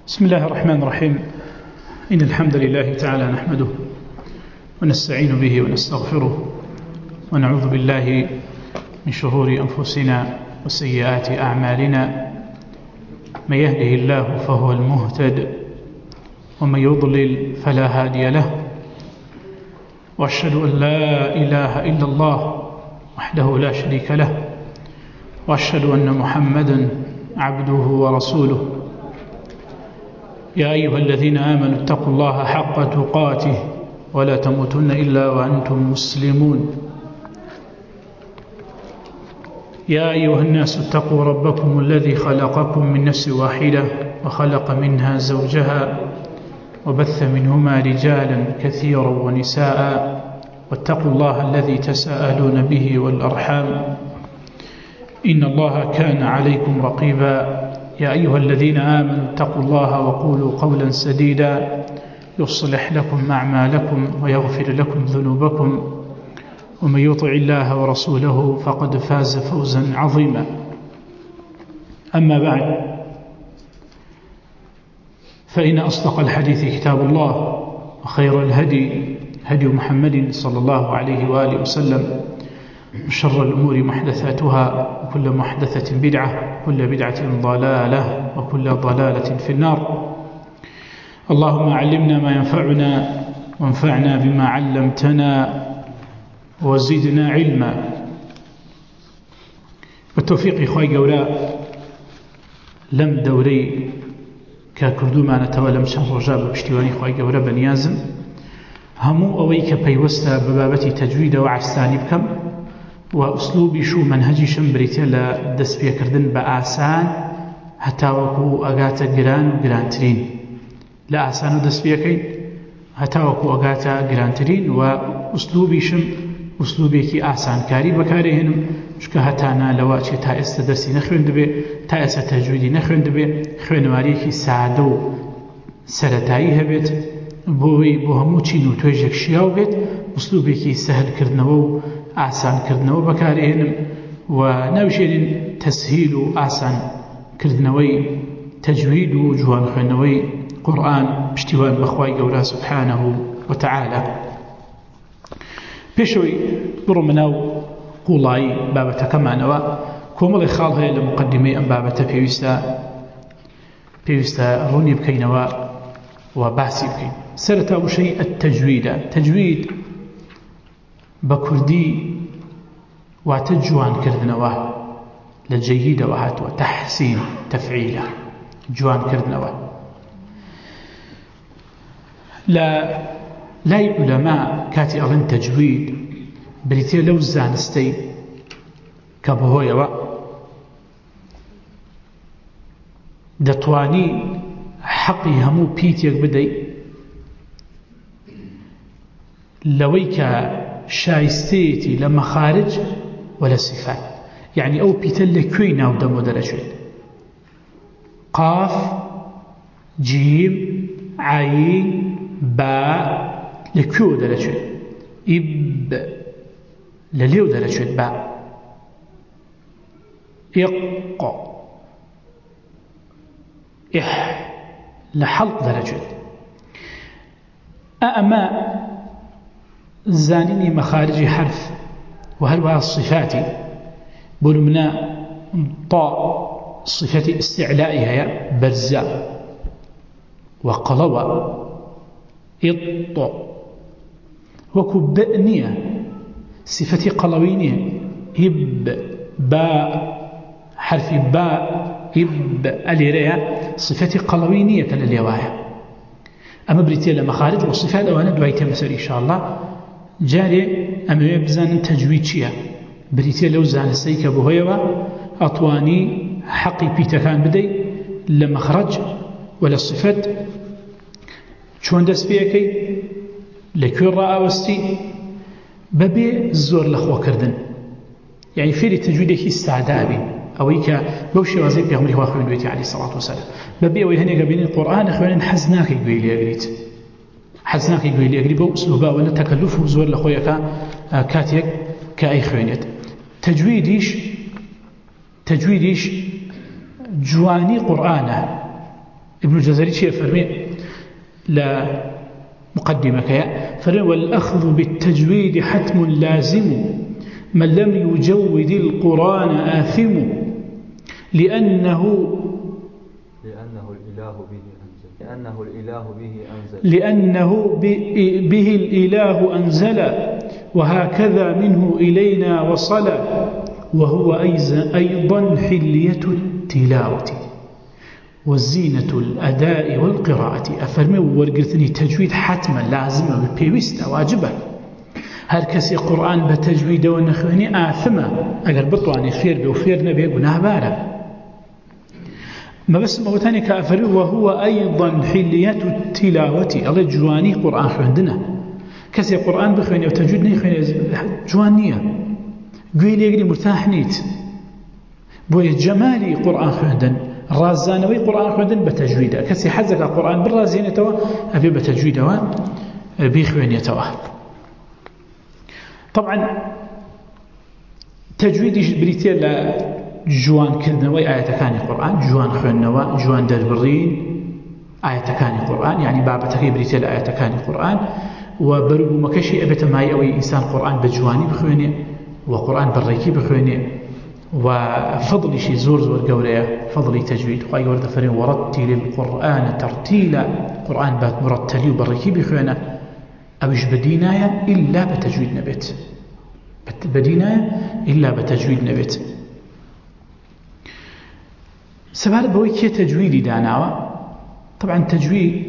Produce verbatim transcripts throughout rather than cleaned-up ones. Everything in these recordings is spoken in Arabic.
بسم الله الرحمن الرحيم. إن الحمد لله تعالى نحمده ونستعين به ونستغفره ونعوذ بالله من شرور أنفسنا وسيئات أعمالنا. من يهده الله فهو المهتد ومن يضلل فلا هادي له، وأشهد أن لا إله إلا الله وحده لا شريك له، وأشهد أن محمدا عبده ورسوله. يا أيها الذين آمنوا اتقوا الله حق تقاته ولا تموتن إلا وأنتم مسلمون. يا أيها الناس اتقوا ربكم الذي خلقكم من نفس واحدة وخلق منها زوجها وبث منهما رجالا كثيرا ونساء، واتقوا الله الذي تساءلون به والأرحام إن الله كان عليكم رقيبا. يا أيها الذين آمنوا اتقوا الله وقولوا قولا سديدا يصلح لكم أعمالكم ويغفر لكم ذنوبكم، ومن يطع الله ورسوله فقد فاز فوزا عظيما. أما بعد، فإن أصدق الحديث كتاب الله، وخير الهدي هدي محمد صلى الله عليه وآله وسلم، وشر الأمور محدثاتها، وكل محدثة بدعة، وكل بدعة ضلالة، وكل ضلالة في النار. اللهم علمنا ما ينفعنا وانفعنا بما علمتنا وزدنا علما. بالتوفيق إخوائي قولاء، لم دوري ككردو ما نتولم شهر رجاب بشتواني إخوائي قولاء بنيازم همو أويك بيوستا ببابتي تجويد وعستاني بكم وأسلوبي شو منهجي شمبريتي لدس بيكردن بآسان حتى وكو أغاتا قران وقرانترين لآسان ودس بيكين حتى وكو أغاتا قرانترين، وأسلوبي شم أسلوبيكي آسان كاري بكاريهنم شكا هتانا لواتي تا استدرسي نخوين دبي تا استجويدي نخوين دبي خوينواريكي سادو سرطاي هبت بوي بوهمو چينو تويجك شياو بيت أسلوبيكي سهل كردنو آسان كردنو بكاريهنم، ونوشين تسهيل آسان كردنوي تجويد وجوان خوينوي قرآن بشتوان بخواي قولا سبحانه وتعالى. بيشوي برمناو قولاي بابتا كمانوا كومل خالها لمقدمي أم بابتا بيوستا بيوستا روني بكينوا وباسي بكين. سرتا شيء التجويد. تجويد بكردي واتجوان كردنوا لجيد وهات وتحسين تفعيلا جوان كردنوا. لا لا علماء كاتي أظن تجويد بريتيا لو زانستي كبهويا دتواني حقي همو بيتيك بدي لويك شايستيتي لما خارج ولا صفات، يعني أو بيتل كوينا ودمو درجات قاف جيم عين باء لكيو درجات إب لليو درجات باء إق إح لحلق درجات أما زانيني مخارج حرف وهل الصفات بلمنا طاء صفة استعلائها برزاء وقلوة إط وكبئنية صفة قلوينية إب باء حرف باء إب أليريا صفة قلوينية كالليوايا. أما بريتيا لمخارج والصفات أولا دعيتها مسألة إن شاء الله جاري أما يبزان تجويد شيئا بريتيا لو زان سيكا بهيوا أطواني حقي بيتكان بدي لمخرج ولا الصفات شون دس بيكي لكي الرأى وستي ببي زور لخوة كردن، يعني فيري تجويدك استعدابي أويك بوشي وزيب بيغمري هو أخوين بيتي عليه الصلاة والسلام ببي أوي هني قبلين القرآن أخوين حزناك يقوي لي أقريت حزناك يقوي لي أقريب وأسلوبا وأن تكلفه زور لخويك كاتيك كأي خوينيت. تجويديش تجويديش جواني قرآنه ابن الجزري شيء فرمي لا مقدمك فرمي والأخذ بالتجويد حتم لازم من لم يجود القرآن آثم لأنه لأنه الإله به أنزل لأنه الإله به أنزل لأنه به الإله أنزل وهكذا منه إلينا وصل وهو أيضا حلية التلاوة وزينة الأداء والقراءة أفرمي ورقرثني تجويد حتما لازم ببيوست واجبة هر كسي قرآن بتجويد ونخواني آثمة أقر بطواني خير بوفير نبي قناه بارا ما بس موتاني كأفرمي وهو أيضا حلية التلاوة الله جواني قرآن خوندنا كسي قرآن بخواني وتجويد نخواني جوانية قوي ليقري مرتاح نيت بوي جمالي قرآن خوندن رازانوي قرآن خوندن بتجويده كسي حزك القرآن بالرازين توا أبي بتجويده بيخواني توا طبعا تجويد بريتير لجوان كردنوي آية كان القرآن جوان خوانوا جوان دربرين آية كان القرآن يعني بابتكي بريتير لآية كان القرآن وبربو مكشي أبت ماي أوي إنسان قرآن بجواني بخواني وقرآن بالريكي بخواني وفضل شيء زور زور قوريه فضل تجويد وقاي ورد فرين ورتل القرآن ترتيلا قرآن بات مرتلي وبركي بخوانا أوش بدينايا إلا بتجويد نبت بدينايا إلا بتجويد نبت سبار بوي كي تجويدي داناوا طبعا تجويد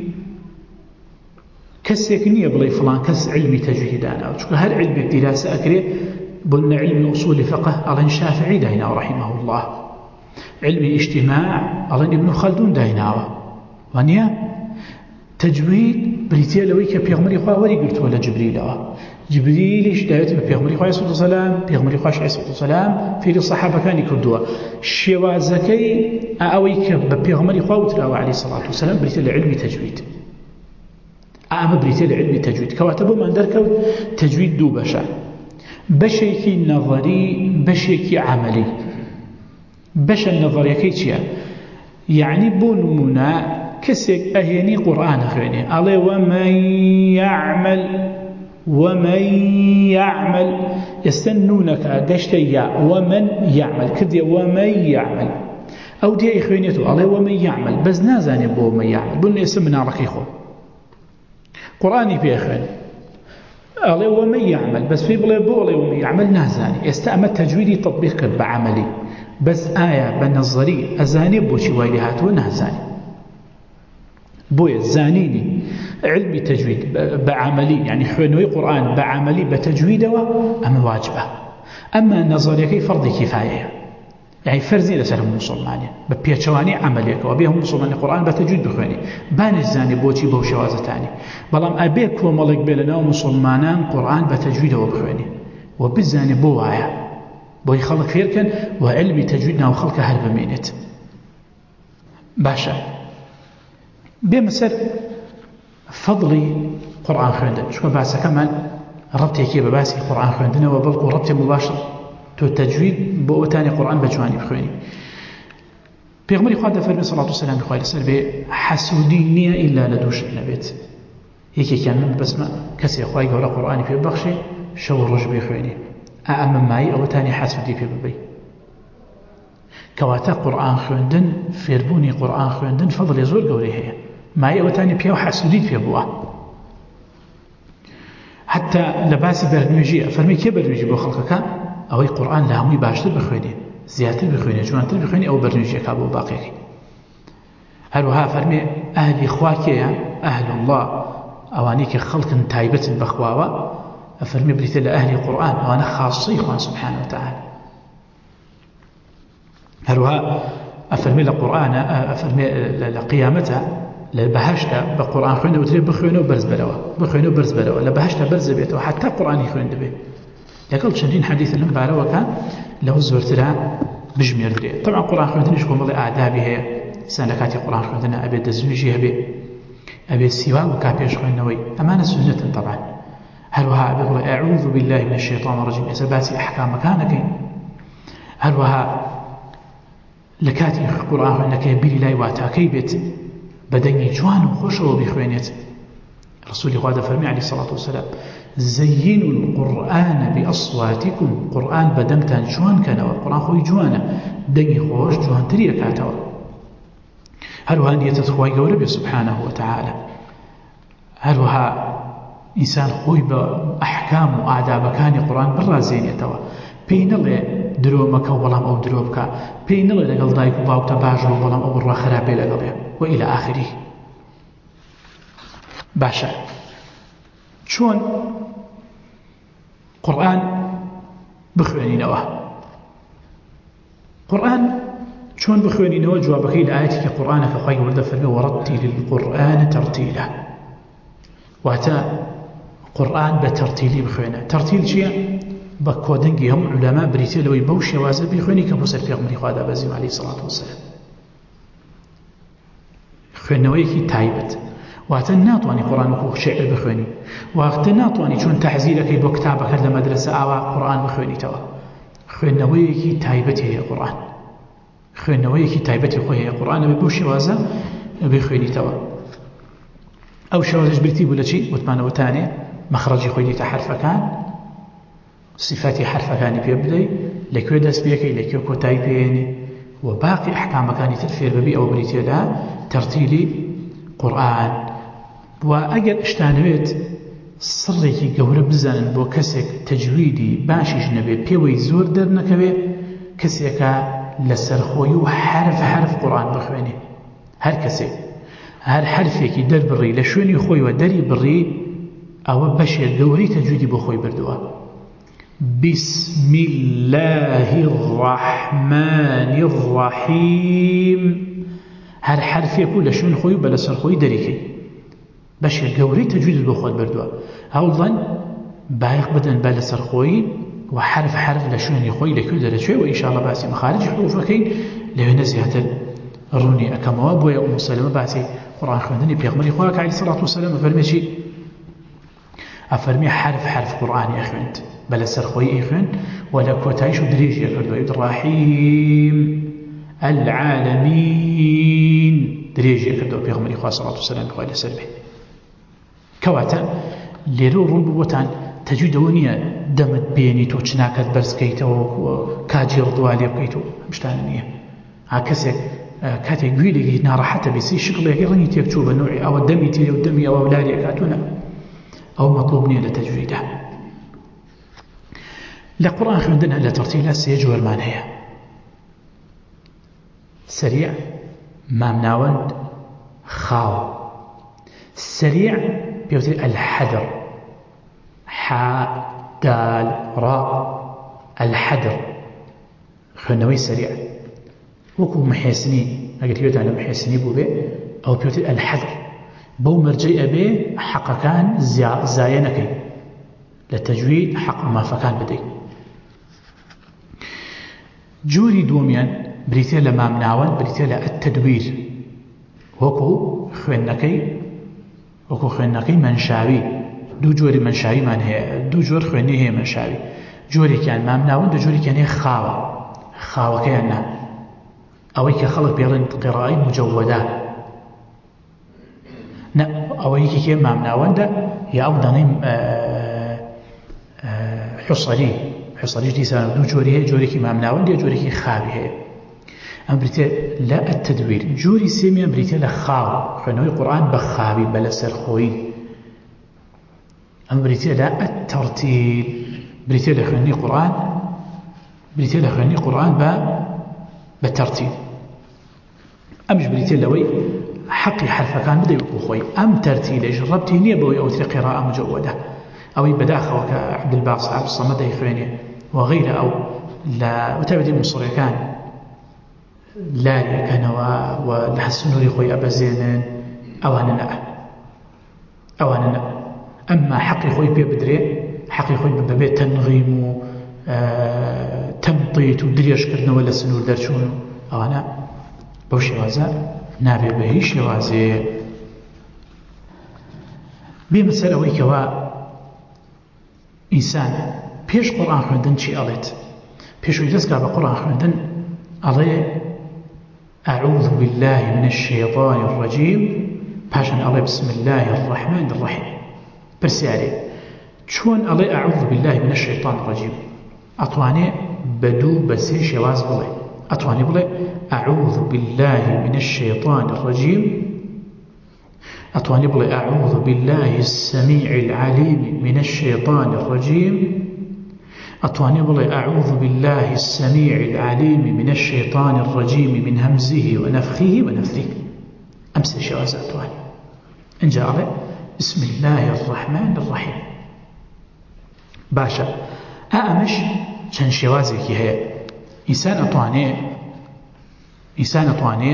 كسيك نية بلي فلان كس علمي تجويدي داناوا شكو هل علمي دراسة أكري بلنا علم أصول فقه ألان شافعي داينا رحمه الله علم اجتماع ألان ابن خلدون داينا وانيا تجويد بريتيا لويك بيغمري خواه وري قلت ولا جبريل جبريل إيش دايت بيغمري خواه صلى الله عليه وسلم بيغمري خواه صلى الله عليه وسلم في الصحابة كان يكردوا شوازكي أويك بيغمري خواه وتراوى عليه الصلاة والسلام بريتيا لعلم تجويد أما بريتيا لعلم تجويد كواتبوا من دركوا تجويد دو بشا بشيكي نظري بشيكي عملي بش النظري كيتشيا يعني بونمنا كسيك أهيني قرآن خويني علي ومن يعمل ومن يعمل يستنونك قشتيا ومن يعمل كذي ومن يعمل أو دي إخوينيتو علي ومن يعمل بس نازاني بو من يعمل بلن اسمنا ركيخو قرآني في إخواني علي ومن يعمل بس في بلي بولي ومن يعمل نازاني يستأمل تجويدي تطبيق بعملي بس آية بنظري أزاني بوشي ويليهاتو نازاني بويا زانيني علمي تجويد بعملي يعني حنوي قرآن بعملي بتجويده أما واجبه أما نظري كي فرض كفاية يعني فرزي لسلهم مسلمانين ببيتشواني عمليك وبيهم مسلماني القرآن بتجويد بخواني بان الزاني بوشي بوشوازتاني بلام أبيك وملك بلنا ومسلمانان قرآن بتجويده وبخواني وبالزاني بوايا بوي خلق فيركن وعلمي تجويدنا وخلق هل بمينت باشا بمسر فضلي قرآن خوندن شو باسا كمان ربطي كي بباسي قرآن خوندن وبلقوا ربطي مباشر تو التجويد بوتاني قرآن بجواني بخواني بيغمري خواه دفرمي صلى الله عليه وسلم بخواه لسر بي حسودي نية إلا لدوش نبيت هيكي كان من بسمة كسي خواه يقول قرآني في بخشي شو رج بخواني أأمن ماي أو تاني حسودي في ببي كواتا قرآن خوندن فيربوني قرآن خوندن فضل يزور قولي هي ماي أو تاني بيو حسودي في بوه حتى لباسي برنامجي فرمي كي برنامجي بو خلقك أو القرآن لهمي باشتر بخويني زيادة بخويني جوانتر بخويني أو برنامجي كابو باقي هروها فرمي أهل إخواكي أهل الله أوانيك خلق تايبة بخواوة أفرمي بريتل أهل القرآن وأنا خاصي إخوان سبحانه وتعالى هروها أفرمي لقرآن أفرمي لقيامته لبهشتا بقرآن خوينه وتري بخوينه وبرز بلوا بخوينه وبرز بلوا لبهشتا برز بيته وحتى قرآن يخوين دبي يقول شندين حديث لهم باروا كان له زورتها بجمير دري طبعا قرآن خوينه شكون مضي آدابه هي سنكاتي قرآن خوينه أبي دزوجي أبي أبي السواء وكابيش خوينوي أمانة سنة طبعا هلوها أبي أعوذ بالله من الشيطان الرجيم إسباتي أحكام مكانك هلوها لكاتي قرآن خوينه كي بيري لا يواتا كي بيت بەدەنگی جوان و خۆشەوە بیخوێنێت. رسولی خوا دەفەرمی عەلەیهی سەڵات وسەلام زەیینوا القورئان بئەصواتیکم، قورئان بەدەنگتان جوان کەنەوە. قورئان خۆی جوانە، دەنگی خۆش جوانتری ئەکاتەوە. هەروەها نیەتت خوای گەورە بێ سبحانه وتعالى. هەروەها ئینسان خۆی بە ئەحکام و ئادابەکانی قورئان بڕازێنێتەوە. پێی نەڵێ درۆ مەکە و بەڵام ئەو درۆ بکە، پێی نەڵێ لەگەڵ دایک و باوکتە باش بوو بەڵام ئەو بڕوا خراپێ لەگەڵێ وإلى آخره. باشە، چۆن قورئان بخوێنینەوە؟ قورئان چۆن بخوێنینەوە؟ جوابەکەی لە ئاەتێکی قورئانە کە خوای گەورە دەفەرمێ وەڕەتیل القورئان تەرتیلا، واتە قورئان بە تەرتیلی بخوێنە. تەرتیل چییە؟ بە کۆدەنگی هەموو عولەما بریتێ لەوەی بەو شێوازە بیخوێنی کە بۆ سەر پێغەمبەری خوا دابەزیم عەلەیهی سەڵات وسەلام. خوێندنەوەیەکی تایبەت، واتە ناتوانانی قورئان وەکو شێعر بخوێنی، واتە ناتوانانی چۆن تەحزیرەکەی بۆ کتابەکەت لە مەدرسە ئاوا قورئان بخوێنیتەوە. خوێندنەوەیەکی تایبەتی هەیە قورئان، خوێندنەوەیەکی تایبەتی خۆی هەیە. قورئان ئەبێ بەو شێوازە بخوێنیتەوە. ئەو شێوازەش بریتی بوو لە چی؟ وتمانەوەتانێ مەخرەجی خۆی دیتە حرفەکان، صفاتی حرفەکانی پێ بدەی، لەکوێ دەست پێکەی، لەکوێ کۆتایی پێێنی، و باقی ئەحکامەکانی تر فێر ببی. ئەوە بریتێ لە تەرتیلی قورئان. و ئەگەر شتانەوێت سڕێکی گەورە بزانن بۆ کەسێک تەجویدی باشیش نەبێت، پێوەی زۆر دەرنەکەوێ، کەسێکە لەسەر خۆی و حرف حرف قورئان بخوێنێ. هەر کەسێک هەر حرفێکی دەربڕی لە شوێنی خۆیوە دەری بڕی، ئەوە بەشێک گەورەی تەجویدی بۆ خۆی بردووە. بسم الله الرحمن الرحیم، هەر حرفێک و لە شوێن خۆی و بە لەسەر خۆی دەریکەی، بەشێک گەورەی تەجویدت بۆ خۆت بردووە. هەوڵدەن بایەخ بدەن بە لەسەر خۆی و حرف حرف لە شوێنی خۆی لەکوێ دەرەچێ، و ئینشاءالله باسی مەخارجی حروفەکەی لەوێنە زیاتر ڕوونی ئەکەمەوە. بۆیە ئوم سەلەمە باسی قورئان خوێندنی پێغەمبەری خوا کە عەلەیهی سەڵات وسەلام ئەفەرمێ چی؟ ئەفەرمێ حرف حرف قورئانی ئەخوێند، بە لەسەر خۆی ئەیخوێند و لە کۆتاییش و درێژی ئەکردووە. الرحیم العالمین، درێژی ئەکردووە پێغەمبەری خوا سەڵات وسەلام خوای لەسەر بێ. کەواتە لێرە ڕوون بووبۆتان تەجویدەوە نییە دەمت بێنیت و چناکەت بەرزکەیتەوە و کاجی ڕدوا لێ بکەیت و ئەم شتانە نییە. ها کەسێک کاتێک گوێلێکی ناڕەحەتە بیسی شقڵێکی ڕەنگی تێکچوو بە نوعی ئەوە دەمی تێ و دەمی ئەوە لاری ئەکاتونە، ئەو مەطلوب نییە لە تەجویدە. لە قورئان خوێندنە لە تەرتیلە سێ جۆرمان هەیە: سەریع، مامناوەند، خاو. سەریع پێوترێ الحەدر، حا دال ڕا، الحەدر خوێندنەوەی سەریع. وەکو محێسنی، ئەگەر هێوتان لە محێسنی بوو بێ، ئەو پێوترێ الحەدر. بەو مەرجەی ئەبێ حەقەکان زایە نەکەی، لە تەجوید حەق مافەکان بدەیت. جۆری دووەمیان بریتێ لە مامناوەند، بریتێ لە التەدویر، وەکو خوێندنەکەی وەکو خوێندنەکەی مەنشاوی. دوو جۆری مەنشاویمان هەیە، دوو جۆر خوێندنی هەیە مەنشاوی. جۆرێکیان مامناوەند و جۆرێکیان هەیە خاوە. خاوەکەیان نا ئەوەی کە خەڵک پێڵێن قیڕائی مجەودە، نە ئەوەی کێ مامناوەندە، یا ئەو دەڵێن حوسەری. حوسەریش دیسان دوو جۆری هەیە، جۆرێکی مامناوەند یا جۆرێکی خاوی هەیە. ئەم بریتێ لە التەدویر. جۆری سێمیان بریتێ لە خاو، خوێندنەوەی قورئان بە خاوی، بە لەسەرخۆیی. ئەم بریتێ لە التەرتیل، بریتێ لە خوێندنی قورئان بریتێ لە خوێندنی قورئان بە بە تەرتیل. ئەمش بریتێ لەوەی حەقی حرفەکان بدەی وەکو خۆی. ئەم تەرتیلەش ڕەبتی نییە بەوەی ئەوترێ قیڕاءە مجەودە، ئەوەی بەداخەوە کە عەبدولباست عەبدولسەمەد دەیخوێنێ وغیرە، ئەو لە وتابەتی موسیقیەکان لاری ئەکەنەوە و لە سنووری خۆی ئەبەزێنن، ئەوانە نە ئەوانە نە ئەمما حەقی خۆی پێ بدرێ، حەقی خۆی ببێت تەنغیم و تەمطیت و درێژکردنەوە لە سنوور دەرچوون، ئەوانە بەو شێوازە نابێ بە هیچ شێوازێ. بێمە سەر ئەوەی کەوا ئینسان پێش قورئان خوێندن چی ئەڵێت. پێشوەی دەستگا بە قورئان خوێندن ئەڵێ أعوذ بالله من الشيطان الرجيم باشن الله بسم الله الرحمن الرحيم برسياري شون الله أعوذ بالله من الشيطان الرجيم أطواني بدو بسي شواز بلي أطواني بلي أعوذ بالله من الشيطان الرجيم أطواني بلي أعوذ بالله السميع العليم من الشيطان الرجيم أطواني بلي أعوذ بالله السميع العليم من الشيطان الرجيم من همزه ونفخه ونفثه أمس شواز أطواني إن جاء علي بسم الله الرحمن الرحيم باشا أأمش چەند شێوازێکی هەیە ئینسان ئەتوانێ ئینسان ئەتوانێ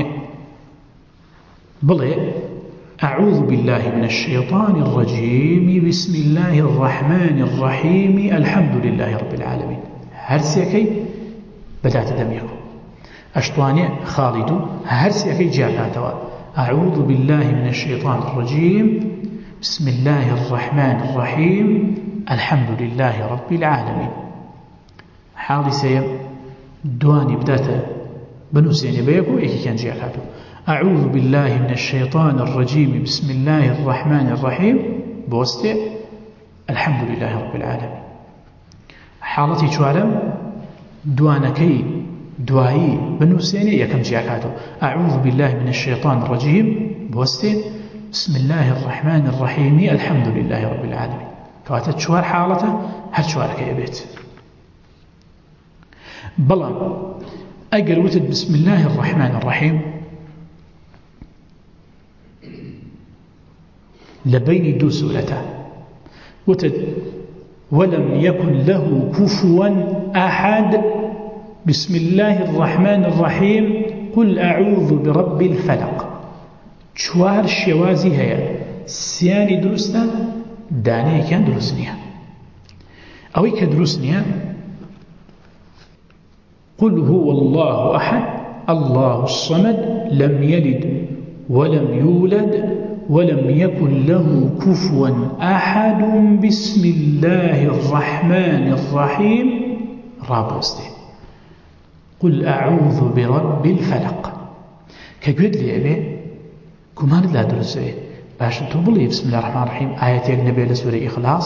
بڵێ أعوذ بالله من الشيطان الرجيم بسم الله الرحمن الرحيم الحمد لله رب العالمين هەرسێکەی بەدات دەمیەکە ئەشتوانێ خاڵیدو هەرسێکەی جیاکاتەوە أعوذ بالله من الشيطان الرجيم بسم الله الرحمن الرحيم الحمد لله رب العالمين حاڵی سێیەم دوانی بداتە بنووسێنێ بەیەک و یەکێکیان جیاکاتەوە أعوذ بالله من الشيطان الرجيم بسم الله الرحمن الرحيم بوستي الحمد لله رب العالمين حالتي چوارم دوانكي دوایی بنووسێنێ یەکەم جیاکاتەوە أعوذ بالله من الشيطان الرجيم بوستي بسم الله الرحمن الرحيم الحمد لله رب العالمين كواتە چوار حاڵەتە هەر چوارەکە ئەبێت بەڵام ئەگەر وتت بسم الله الرحمن الرحيم لبين دو سورته وتد ولم يكن له كفوا أحد بسم الله الرحمن الرحيم قل أعوذ برب الفلق چوار شوازي هيا سياني درستا داني كان درسنيا أوي كدرسنيا قل هو الله أحد الله الصمد لم يلد ولم يولد ولم يكن له كفوا أحد بسم الله الرحمن الرحيم رابوستي قل أعوذ برب الفلق كقول لي أبي كمان لا درسه باش تقولي بسم الله الرحمن الرحيم آية النبي لسورة إخلاص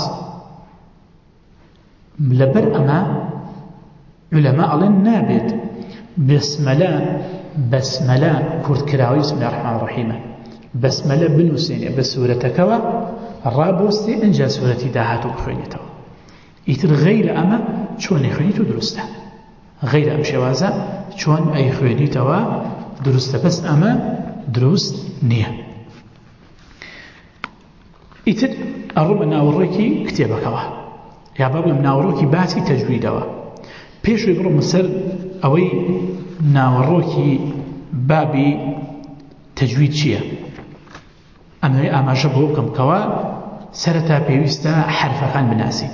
لبر أما علماء الله نابد بسملا بسملا كرد كراوي بسم الله الرحمن الرحيم بسملا بنوسين بسورة كوا رابوستي انجا سورة داهاتو بخوينيتو يتر غير أما شون يخوينيتو درسته غير أم شوازا شون أي خوينيتو درسته بس أما درست نية يتر الرب ناوروكي كتابة كوا يا باب ناوروكي باسي تجويدوا پێشوی بڕۆمە سەر ئەوەی ناوەڕۆکی بابی تەجوید چییە ئەمەوەی ئاماژە بۆ بکەم کەوا سەرەتا پێویستە حرفەکان بناسین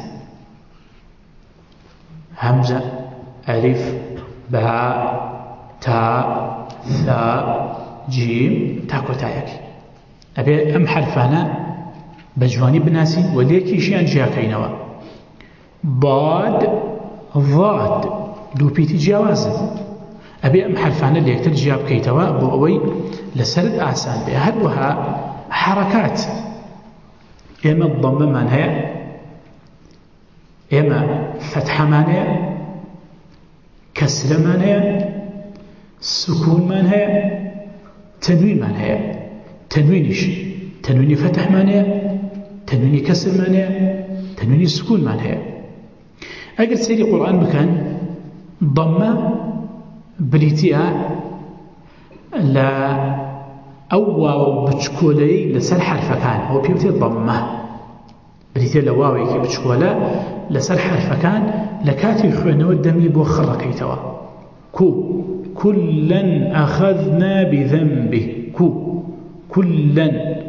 هەمزە ئەلیف با تا ثا جیم تا کۆتایەکی ئەبێ ئەم حرفانە بە جوانی بناسین و لێکیشیان جیاکەینەوە ضاد ضاد دو بيتي جوازه أبي أم حرفانا اللي يكتر جاب كيتوا بوأوي لسرد آسان بها هدوها حركات إما الضمة معناها إما فتحة معناها كسر معناها سكون معناها تنوين معناها تنوينش تنوين فتح معناها تنوين كسر معناها تنوين سكون معناها أجل سيري قرآن بكان ضمة بريتيا لا أو بتشكولي لسر حرف كان هو بيوتي ضمة بريتيا لواوي كي بتشكولا لسر حرف كان لكاتي خوينا والدمي بوخر كيتوا كو كلا أخذنا بذنبه كو كلا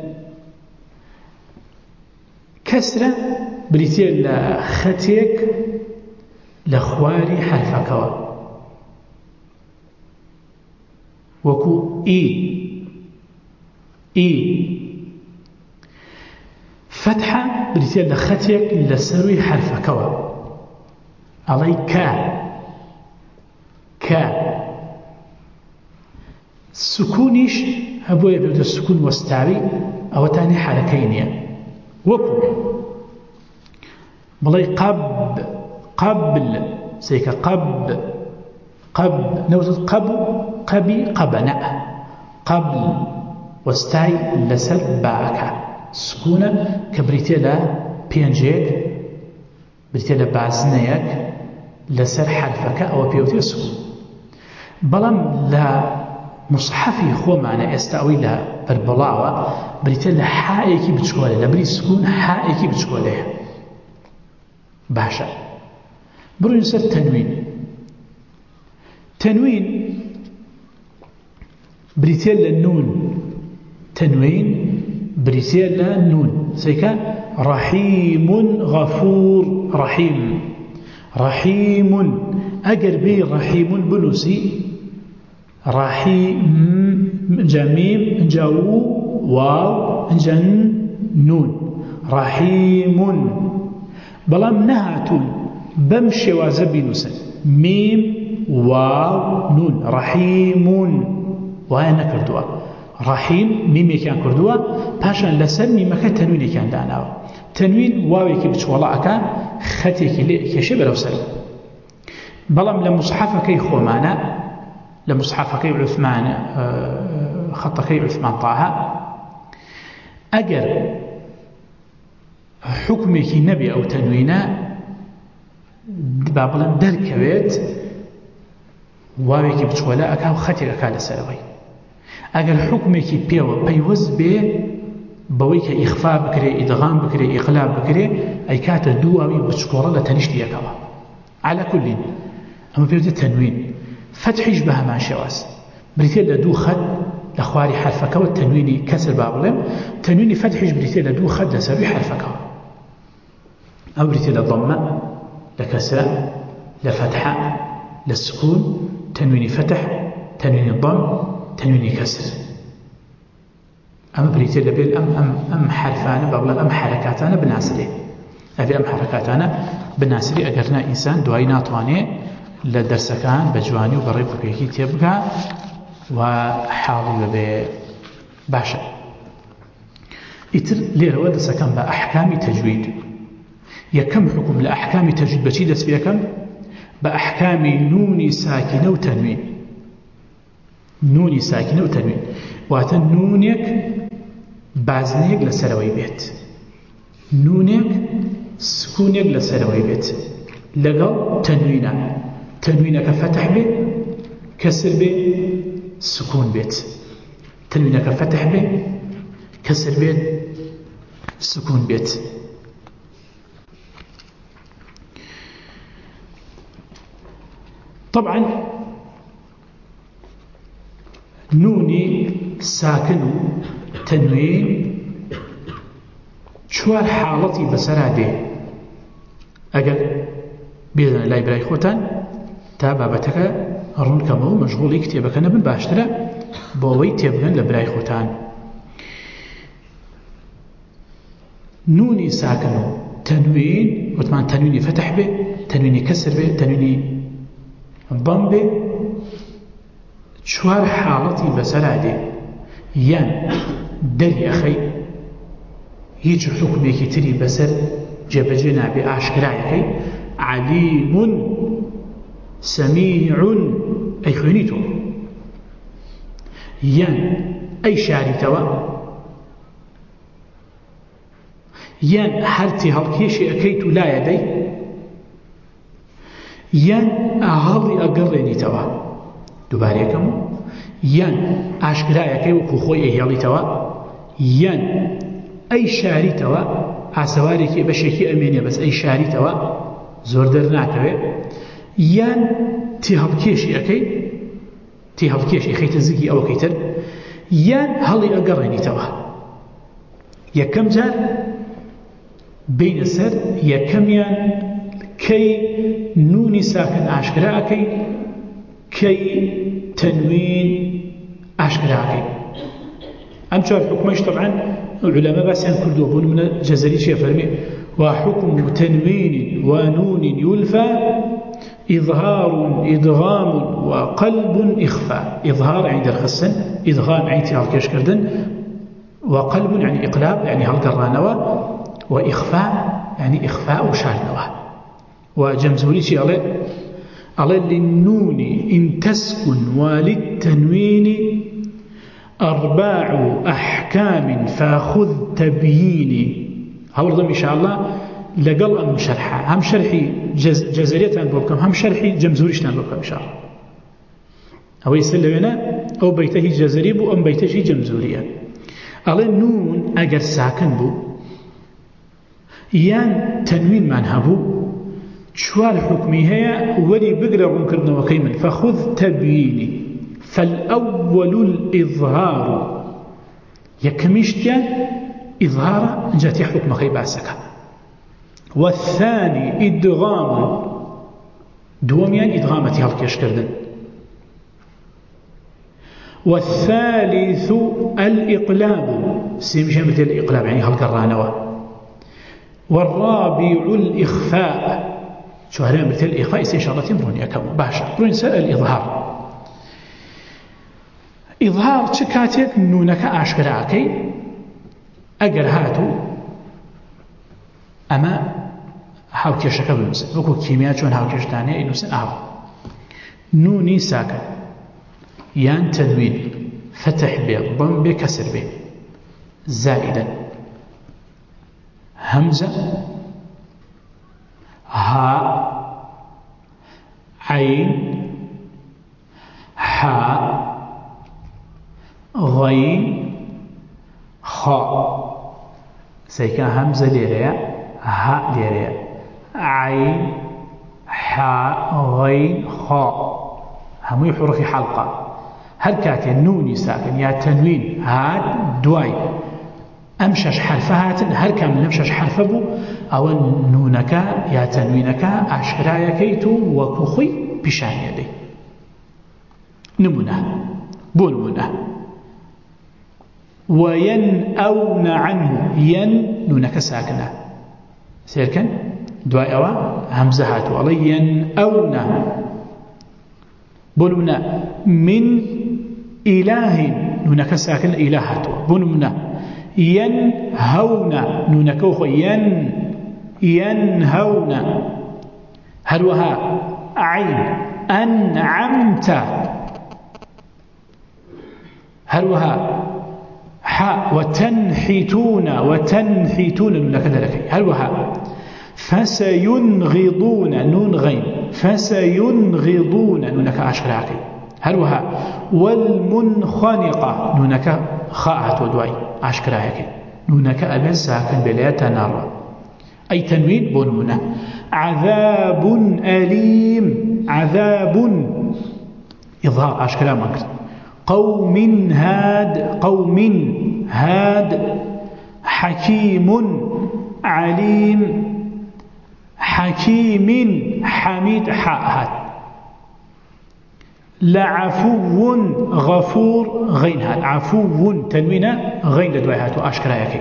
كسرة بريتيا لختيك لخواري حرفكوا وكو إي إي فتحة بريتيا لختيك لسروي حرفكوا علي كا كا سکونیش هەبووە بێتە سکون وەستاوی ئەوەتانی حرەکەی نییە وەکو بڵێ قەب قەبل سێکە قەب قەب نەوتت قەب قەبی قەبەنە قەبل وەستای لەسەر باکە سکونە کە بریتێ لە پێنجێک بریتێ لە بازنەیەک لەسەر حرفەکە ئەوە پێوتێ سکون بەڵام لە مصحفی خۆمانە ئێستا ئەوەی لە بەربڵاوە بریتێ لە حائێکی بچکۆلە لە بری سکون حائێکی بچکۆلەیە باشە بڕۆین سەر تەنوین تەنوین بریتێ لە نون تەنوین بریتێ لە نون سێکە ڕەحیم غەفور ڕەحیم ڕەحیم ئەگەر بێ ڕەحیم بنووسی ڕەحیم ئەنجا میم ئەنجا واو ئەنجا نون ڕەحیم بەڵام نەهاتوون بەم شێوازە بینووسن میم واو نون ڕەحیمون وایە نەکردووە ڕەحیم میمێکیان کردووە پاشان لەسەر میمەکە تەنوینێکیان داناوە تەنوین واوێکی بچوەڵەکە خەتێکی لێ کێشێ بەرەو سەر بەڵام لە مصحفەکەی خۆمانە لە مصحفەکەی عوثمان خەتەکەی عوثمان تاها ئەگەر حکمێکی نەبێ ئەو تەنوینە با بڵێن دەرکەوێت واوێکی بچوەلە ئەکا و خەتێک ئەکا لەسەرەوەی ئەگەر حکمێکی پێوە پەیوەست بێ بەوەی کە ئیخفا بکرێ ئیدغام بکرێ ئیقلاب بکرێ ئەی کاتە دوو واوی بچکۆڵە لە تەنیشتی یەکەوە على كل ئەمە پێوتێ تەنوین فتحیش بە هەمان شێواز بریتێ لە دوو خەت لە خواری حرفەکەەوە تەنوینی کەسر با بڵێم تەنوینی فتحیش بریتێ لە دوو خەت لەسەروی حرفەکەەوە ئەو بریتێ لە ضەممە لە کەسرە لە فتحە لە سکون تەنوینی فتح تەنوینی ضەم تەنوینی کەسر ئەمە بریتێ لەبێت ئەم ئەم ئەم حرفانە با بڵێم ئەم حرەکاتانە بناسرێ ئەبێ ئەم حرەکاتانە بناسری ئەگەرنا ئینسان دوای ناتوانێ لە دەرسەکان بە جوانی و بەڕێ بکێکی تێبگا و حاڵی بەبێ باشە ئیتر لێرەوە دەسەکەم بە ئەحکامی تەجوید یەکەم حکم لە ئەحکامی تەجوید بەچی دەست پێکەم بە ئەحکامی نونی ساکینە و تەنوین نونی ساکینە و تەنوین واتە نونێک بازنەیەک لەسەرەوەی بێت نونێک سکونێک لەسەرەوەی بێت لەگەڵ تەنوینە تەنوینەکە فتح بێت کەسر بێت سکون بێت تەنوینەکە فتح بێت کەسر بێت سکون بێت طبعا نونی ساکن و تەنوین چوار حاڵەتی بەسەرا دێ ئەگەر بێزانە لای برای خۆتان تا بابەتەکە ڕوونکەمەوە مەشغوڵی کتێبەکە نەبن باشترە بۆ ئەوەی تێبگەن لە برای خۆتان نونی ساکن و تەنوین وتمان تەنوینی فتح بێ تەنوینی کەسر بێ تەنوینی ضەم بێ چوار حاڵەتی بەسەرا دێ یان دەری ئەخەی هیچ حکمێکی تری بەسەر جێبەجێ نابێ ئاشکرایەکەی عەلیمون سەمیعون ئەی خوێنیتەوە یان ئەی شاریتەوە یان هەرتی هەڵکێشی ئەەکەیت و لایە دەی یان ئاهاڵی ئەگەڕێنیتەوە دووبارێکەم یان ئاشکرایەکەی وەکو خۆی ئەهێڵیتەوە یان ئەی شاریتەوە ئاسەوارێکی بەشێکی ئەمێنێ بەس ئەی شاریتەوە زۆر دەرناکەوێ یان تی هەڵکێشی ئەەکەی تی هەڵکێشی خەیتە زگی ئەوەکەی تر یان هەڵی ئەگەڕێنیتەوە یەکەم جار بینە سەر یەکەمیان کەی نونی ساکن ئاشکراکەی کەی تەنوین ئاشکراکەی ئەم چوار حکمەش طبعا علەمە باسییان کردووە بوون منە جەزەری چێ فەرمێ وحكم تنوين ونون يلفى إظهار إدغام وقلب إخفاء. إظهار يعني درخصن، إدغام يعني تهالكش كردن، وقلب يعني إقلاب يعني هالقرانوا، وإخفاء يعني إخفاء وشارنوا. وجمزوري شيء عليه على للنون إن تسكن وللتنوين أرباع أحكام فاخذ تبييني. هؤلاء إن شاء الله لقل أم شرحة، هم شرحي جز جزرية بوكم، هم شرحي جمزوريش بوكم إن شاء الله. أو يسلمنا أو بيته جزري بو أم بيته جمزورية. على النون أجر ساكن بو يان تنوين منهبو شوال حكمي هي ولي بقرا منكرنا وكيمن فخذ تبييني. فالأول الإظهار يكمشتيا إظهار جاتي حكم خيباسك، والثاني إدغام دوميان إدغامتي هالكيش كردن، والثالث الإقلاب سيمشي مثل الإقلاب يعني هالقرانوا، والرابع الإخفاء شو هذا مثل الإخفاء إن شاء الله تمرون يا كم باشا برين سأل الإظهار. إظهار شكاتك نونك أشكراكي أجر هاتو أما هاوكيش كبر نسن وكو كيمياء شون هاوكيش تانية إنسان أهو نوني ساكن يان تنوين فتح به ضم به كسر به زائدا همزة ها عين حاء غين خاء. سيكا همزة ليريا ها ليريا عين حاء غين خاء همي حروف حلقة. هل كاتي نوني ساكن يا تنوين هاد دواي أمشش حرفهات هل كامل نمشش حرف بو أو نونك يا تنوينك أشكرايا كيتو وكخي بشان يدي نمونه بو نمونه. وينأون عنه ين نونك ساكنة سيركن دواي أوا همزة هاتو علي ينأون بولمنا من إله نونك ساكن إله هاتو بولمنا ينهون نونك وخو ين ينهون هلوها عين أنعمت هلوها حاء وتنحتون وتنحتون نونك ذلك هلوها فسينغضون نون غين فسينغضون نونك أشكراكي هلوها والمنخنقة نونك خاءت ودواي أشكراكي نونك أبن ساكن بلا تنار أي تنوين بنونا. عذاب أليم عذاب إظهار أشكرا منك. قوم هاد قوم هاد حكيم عليم حكيم حميد حاء لعفو غفور غين هاد عفو تنوين غين لدويهات وأشكرايكي.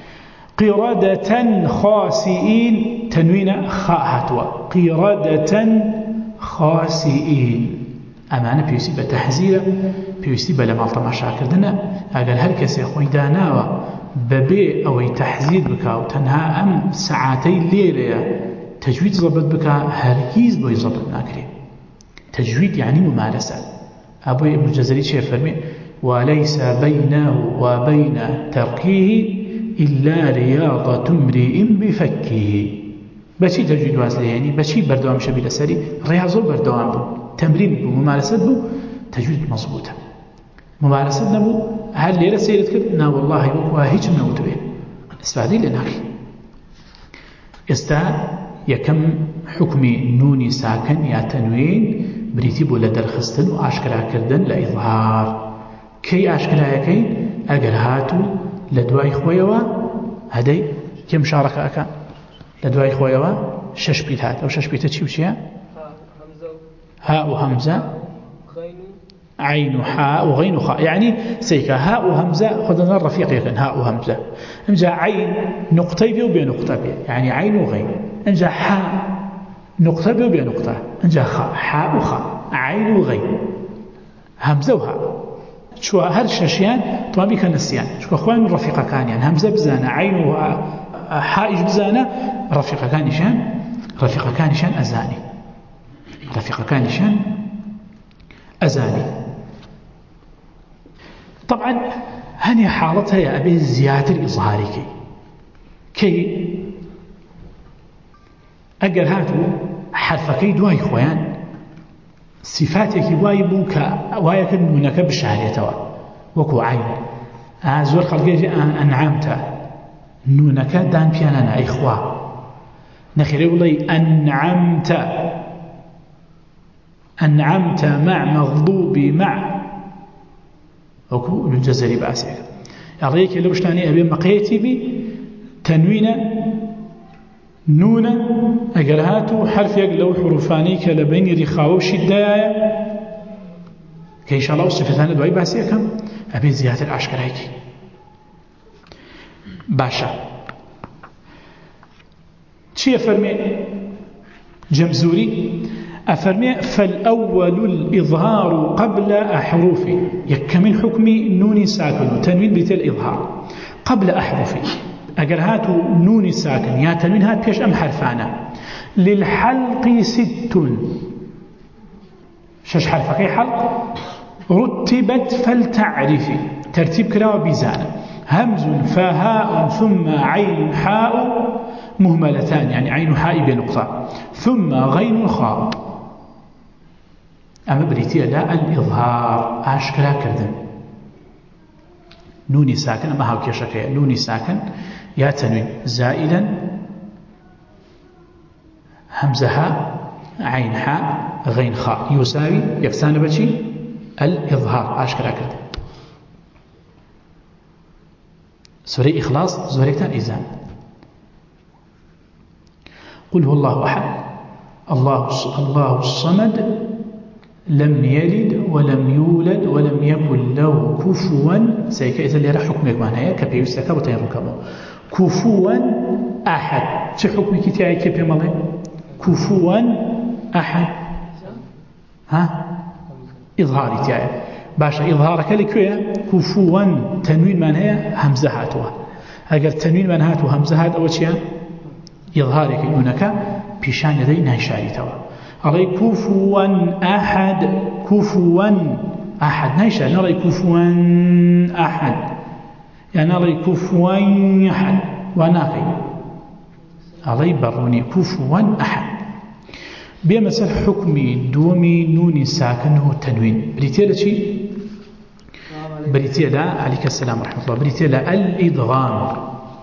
قردة خاسئين تنوين خاء قردة خاسئين أمانة بيوسي بتحزيرة بيوسي بلا مالطة مشاكل دنا أقل هركسي خوي داناوة ببي أو تحزير بكا وتنها أم ساعتي الليلة تجويد ضبط بكا هركيز بوي ضبط ناكري. تجويد يعني ممارسة. أبو ابن الجزري شيء فرمي وليس بينه وبين تركيه إلا رياضة امرئ بفكه. بشي تجويد وازله يعني بشي بردوام شبيل سري رياضة بردوام بو تمرين بو ممارسة بو تجويد مضبوطة. ممارسة نبو هل ليلة سيرت كده نا والله وكوا هيج منوت به استفادي لناكي استا يكم حكمي نوني ساكن يا تنوين بريتي بو لدرخستن واشكرا كردن لإظهار كي اشكرا يكي اگر هاتو لدواي خويوا هدي كم شاركة أكا لدواي خويوا شش بيت هات أو شش بيت تشي وشيا هاء وهمزة عين حاء وغين خاء يعني سيكا هاء وهمزة خذنا الرفيق يكن هاء وهمزة انجا عين نقطة بي وبين نقطة بي يعني عين وغين انجا حاء نقطة بيو بيا نقطة انجا خاء حاء وخاء عين وغين همزة وهاء شو هر ششيان طوابي كنسيان شو اخوان رفيقة كان يعني همزة بزانة عين وحاء بزانة رفيقة كان شان رفيقة كان شان أزاني رفيقة كان شان أزاني. طبعا هني حالتها يا أبي زيادة الإظهاري كي كي أجر هاتو حرفكي دواي خوان صفاتك واي بوك واي كنونك بشهريتوا وكو عين أزور خلقي أنعمت نونك دان بياننا إخوة نخيري والله أنعمت أنعمت مع مغضوب مع وكو ابن جزري بأسيك عليك لو شتاني أبي مقيتي بي تنوين نون أجرهاتو حرف يقلو حروفاني كلبين رخاو شدايا كي إن شاء الله صفتان دواي بأسيك أبي زيادة العشكريك باشا شي أفرمي جمزوري أفرمي فالأول الإظهار قبل أحرفه يكمل حكم نون ساكن وتنوين بيت الإظهار قبل أحرفه أجر هاتو نون ساكن يا تنوين هات بيش أم حرفانا للحلق ست شش حرفك حلق رتبت فلتعرفي ترتيب كراوة بيزانا همز فهاء ثم عين حاء مهملتان يعني عين حاء بنقطة ثم غين خاء أما بريتيا لا الإظهار أشكرا كردن نوني ساكن أما هاو كيشكي نوني ساكن يا تنوين زائلا همزة هاء عين حاء غين خاء يساوي يكسان بشي الإظهار أشكرا كردن سورة إخلاص زوريكتان إذان قل هو الله أحد الله الله الصمد لم يلد ولم يولد ولم يكن له كفوا سيكا اللي راح حكمك معناها كبيوستك وتيركمه كفوا أحد شو حكمك تاعي كيف مالي كفوا أحد ها إظهاري تاعي باشا إظهارك لكوية كفوا تنوين معناها همزة هاتوها أجر تنوين معناها هاتو همزة هات أو شيء إظهارك إنك بيشان يدي نهشاري توا علي كفوا أحد كفوا أحد نهشار نرى كفوا أحد يعني نرى كفوا أحد وناقي علي بروني كفوا أحد بمثل حكمي دومي نوني ساكنه تنوين بريتيلا شيء بريتيلا عليك السلام ورحمة الله بريتيلا الإدغام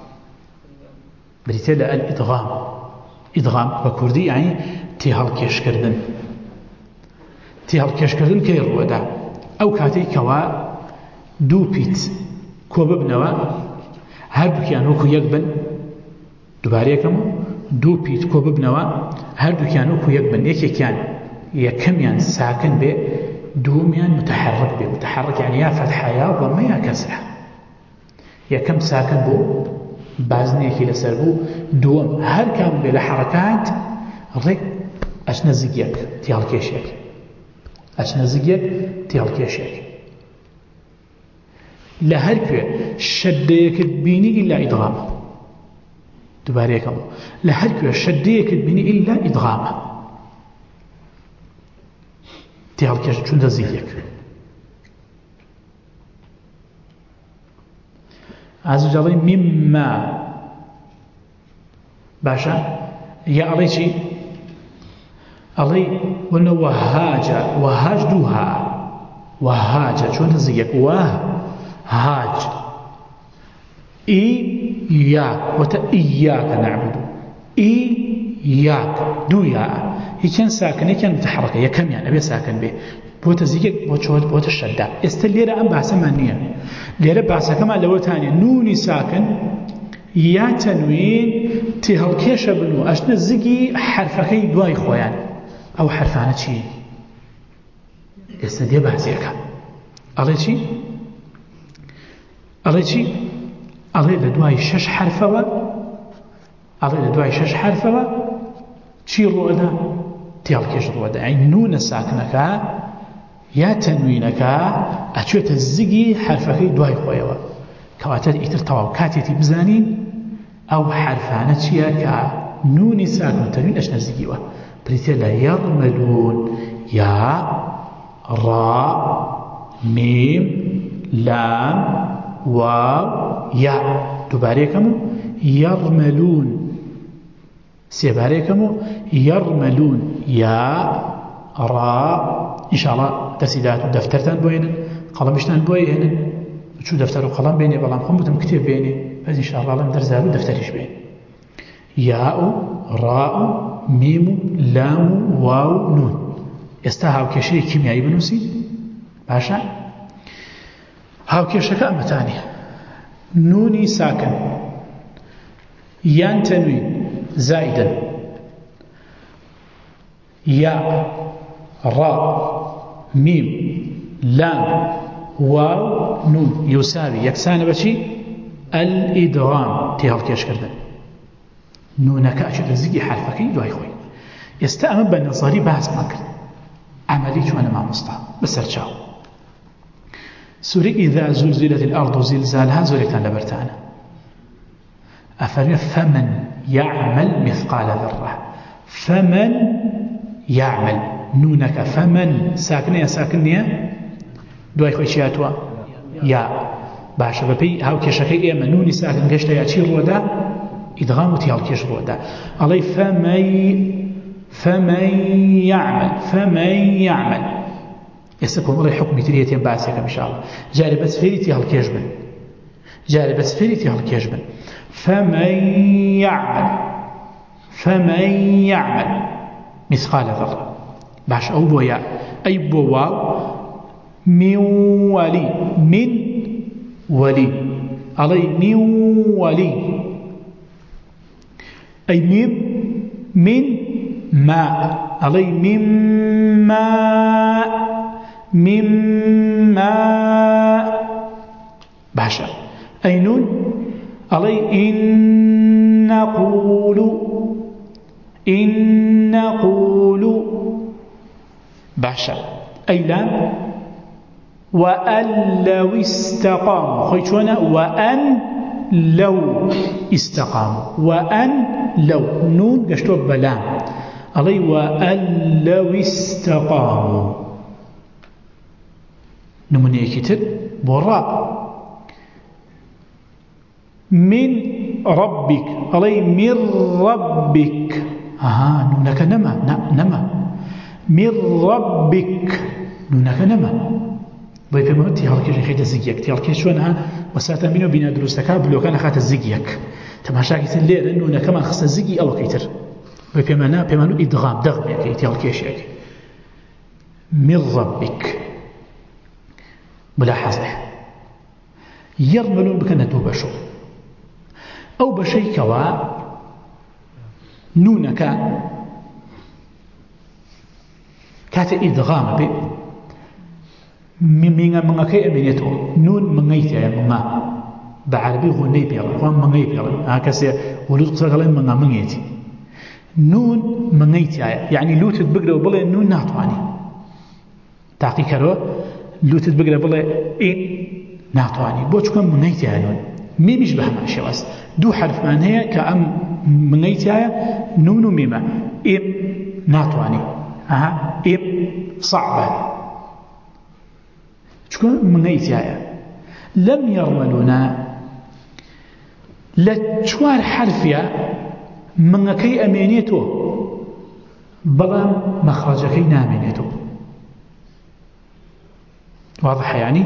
بريتيلا الإدغام إدغام بكردي يعني تيهال كيش كردن تيهال كيش كردن كي الرؤدا أو كاتي كوا دو بيت كوبا بنوا هردو كيانو كو يقبن دوباري كمو دو بيت كوبا بنوا هردو كيانو كو يقبن يكي كان يكميان ساكن بي دوميان متحرك بي متحرك يعني يا فتحة يا ضمة يا كسرة يكم ساكن بو بازنيكي لسربو دوم هر كان بلا حركات ريك أشنا زيجيك تيال كيشيك أشنا زيجيك تيال كيشيك لهر كوي شديك بيني إلا إدغام دباريك الله لهر كوي شديك بيني إلا إدغام تيال كيشيك شو زيجيك عز وجل مما باشا يا علي شيء علي وانه وهاج وهاج دوها وهاج شو انت زيك وهاج إياك وتإياك نعبد إياك دو يا هي كان ساكن هي كان متحركة يا كم يعني أبي ساكن به بوت زيك بوت شو بوت الشدة استليرة أم بحث منية ليرة بحث كمان لو تاني نوني ساكن يا تنوين تهلكيش بنو أشنا زيكي حرفكي دواي خويان أو حرفانة شيء استدي بحثيك على شيء على شيء على لدواي شش حرفوا على لدواي شش حرفوا چی ڕۆدا تێڵکێش ڕۆدا ئەی نونە ساکنەکە یا تەنوینەکە ئەچێتە زگی حرفەکەی دوای خۆیەوە کەواتە ئیتر تەواو کاتێتی بزانین ئەو حرفانە چییە کە نونی ساکن و تەنوین ئەچنە زگیوە پرێتێ لە یەڕمەلون یا ڕا میم لام واو یا دووبارەیەکەم و یەڕمەلون سێبارەیەکەم و یەڕمەلون یا ڕا ئینشاڵڵا دەرسی داهات و دەفتەرتان بۆ هێنن قەڵەمیشتان بۆ هێنن چوو دەفتەر و قەڵەم بێنێ بەڵام خۆم بتم کتێب بێنێ بەس ئینشاڵڵا لەم دەرزار و دەفتەریش بێن یا و ڕا و میم و لام و واو و نون ئێستا هاوکێشەی کیمیایی بنووسین باشە هاوکێشەکە ئەمەتانێ نونی ساکن یان تەنوین زائدەن یا ڕا میم لام واو نون يساوي يكسان بشي الإدغام تهالكيش كردن نونك أشد الزقي حرفك دوای خوي يستأمن بالنظري بحث ما كرد عملي شو أنا ما مصطع بس ارجعوا سوري إذا زلزلت الأرض زلزالها زلتان لبرتانا أفرمي فمن يعمل مثقال ذرة فمن يعمل نونك فمن ساكنية ساكنية دوای خۆی چیاتوە یا باشە بەپێی هاوکێشەکەی ئێمە نونی ساکن گەشتە یا چی ڕۆدا ئیدغام و تیاڵکێش ڕۆدا ئەڵێ فەمەن یعمل فەمەن یعمل ئێستا کۆمەڵی حکمی تری هەیە باسێکەم ئینشاڵڵا جارێ بەس فێری تیاڵکێش بن جارێ بەس فێری تیاڵکێش بن فەمەن یعمل فەمەن یعمل مثقال ذرة باش ئەو بۆ یا ئەی بۆ واو من ولي من ولي علي من ولي أي ميم من ماء علي من ماء من ماء باشا أي نون علي إن نقول إن نقول باشا أي لام وأن لو استقاموا خيشونا وأن لو استقاموا وأن لو نون قشتوا بلام علي وأن لو استقاموا نموني كتب براء من ربك علي من ربك آها نونك نما نما من ربك نونك نما بۆی پێمەوە تیاڵکێشی خێتە زگیەک تیاڵکێش چۆنە وەساتان بینەوە بینە دروستەکە بلۆکە نەخاتە زگیەک تەماشاکەیتر لێرە نونەکەمان خستە زگی ئەوەکەیتر بۆی پێمانە پێمان و ئیدغام دەغمێکەی تیاڵکێشێک من ربك ملاحظة يرملون بكنا دو بشو أو بشي كوا نونك كات إدغام بي مينغا منغا كي أمينيتو نون منغيت يا منغا بعربي غني بيلا وان منغي بيلا هكذا ولود قصر قلين منغا منغيتي نون منغيت يعني لوتت بقرا وبلا نون ناطواني تعقي كرو لوتت بقرا بلا إن ناطواني بوشكم منغيت يا نون ميمش بهما شواس دو حرف من هي كأم منغيت يا نون وميمة إم ناطواني أها إم صعبة شكون منغيت يا لم يرملونا لتشوار حرفيا منغكي أمينيتو بلام مخرجكي نامينيتو واضح يعني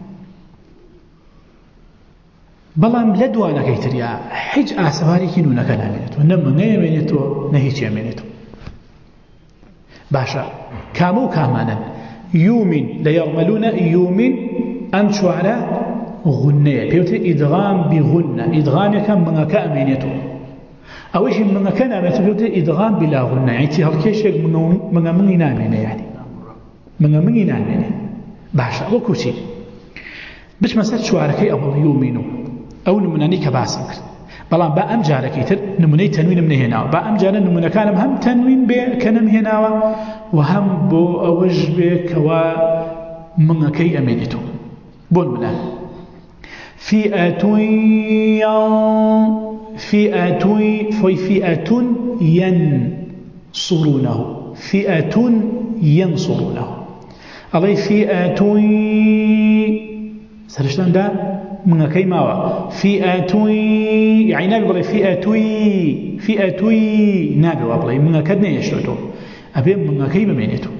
بلام لدوانا كيتريا حج آسواري كينونا كنامينيتو نم منغي أمينيتو نهيش أمينيتو باشا كامو كامانا يومن ليرملون يومن أم شعراء غنية بيوتي إدغام بغنة إدغام كان منغك أمينيتو أوش منغك أمينيتو بيوتي إدغام بلا غنة يعني تي هالكيشك منغ منغي نامينة يعني منغ منغي نامينة باشا وكوشي بش مسألة شعراء كي أول يومينو أول مناني كباسم بەڵام با ئەم جارێکیتر نمونەی تەنوینم نەهێناوە با ئەم جارە نمونەکانم هەم تەنوین بێ کە نەمهێناوە و هەم بۆ ئەوەش بێ کەوا مڵەکەی ئەمێنێتەوە بۆ نمونە فئة فئة فۆی فئة ينصرونه فئة ينصرونه ئەڵێ فئة سەرشتاندا مڵەکەی ماوە فئة یعنی نابێ بڵێ فئەتوی فئەتوی نابێ وا بڵێ مڵەکەت نەهێشتۆتەوە ئەبێ مڵەکەی بمێنێتەوە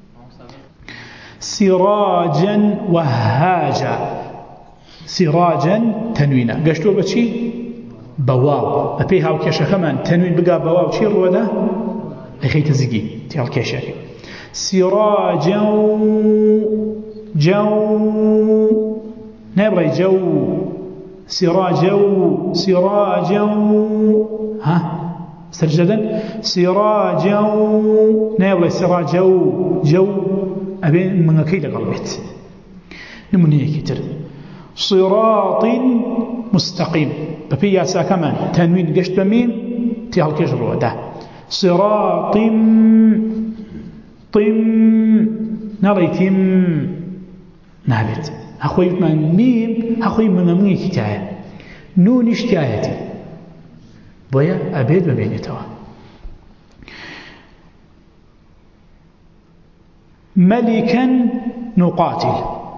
سراجا وهاجا سراجا تەنوینە گەشتۆ بەچی بەواو ئەپێی هاوکێشەکەمان تەنوین بگا بەواو چی ڕوەدا ئەخەیتە زگی تێڵکێشەکە سراجا جو نابڕێ جو سراجا سراجا ها سرجدن سراجا نابڕێ سراجا جو ئەبێ مڵەکەی لەگەڵ بێت نمونەیەکی تر صراط مستقيم بەپێی یاساکەمان تەنوین گەشت بە میم تێ هەڵکێش ڕۆدا صراط طم ناڵێ تیم نابێت هەخۆی وتمان میم هەخۆی مڵەمەیەکی تایە نونیش تایەتی بۆیە ئەبێت ببێنێتەوە ملكا نقاتل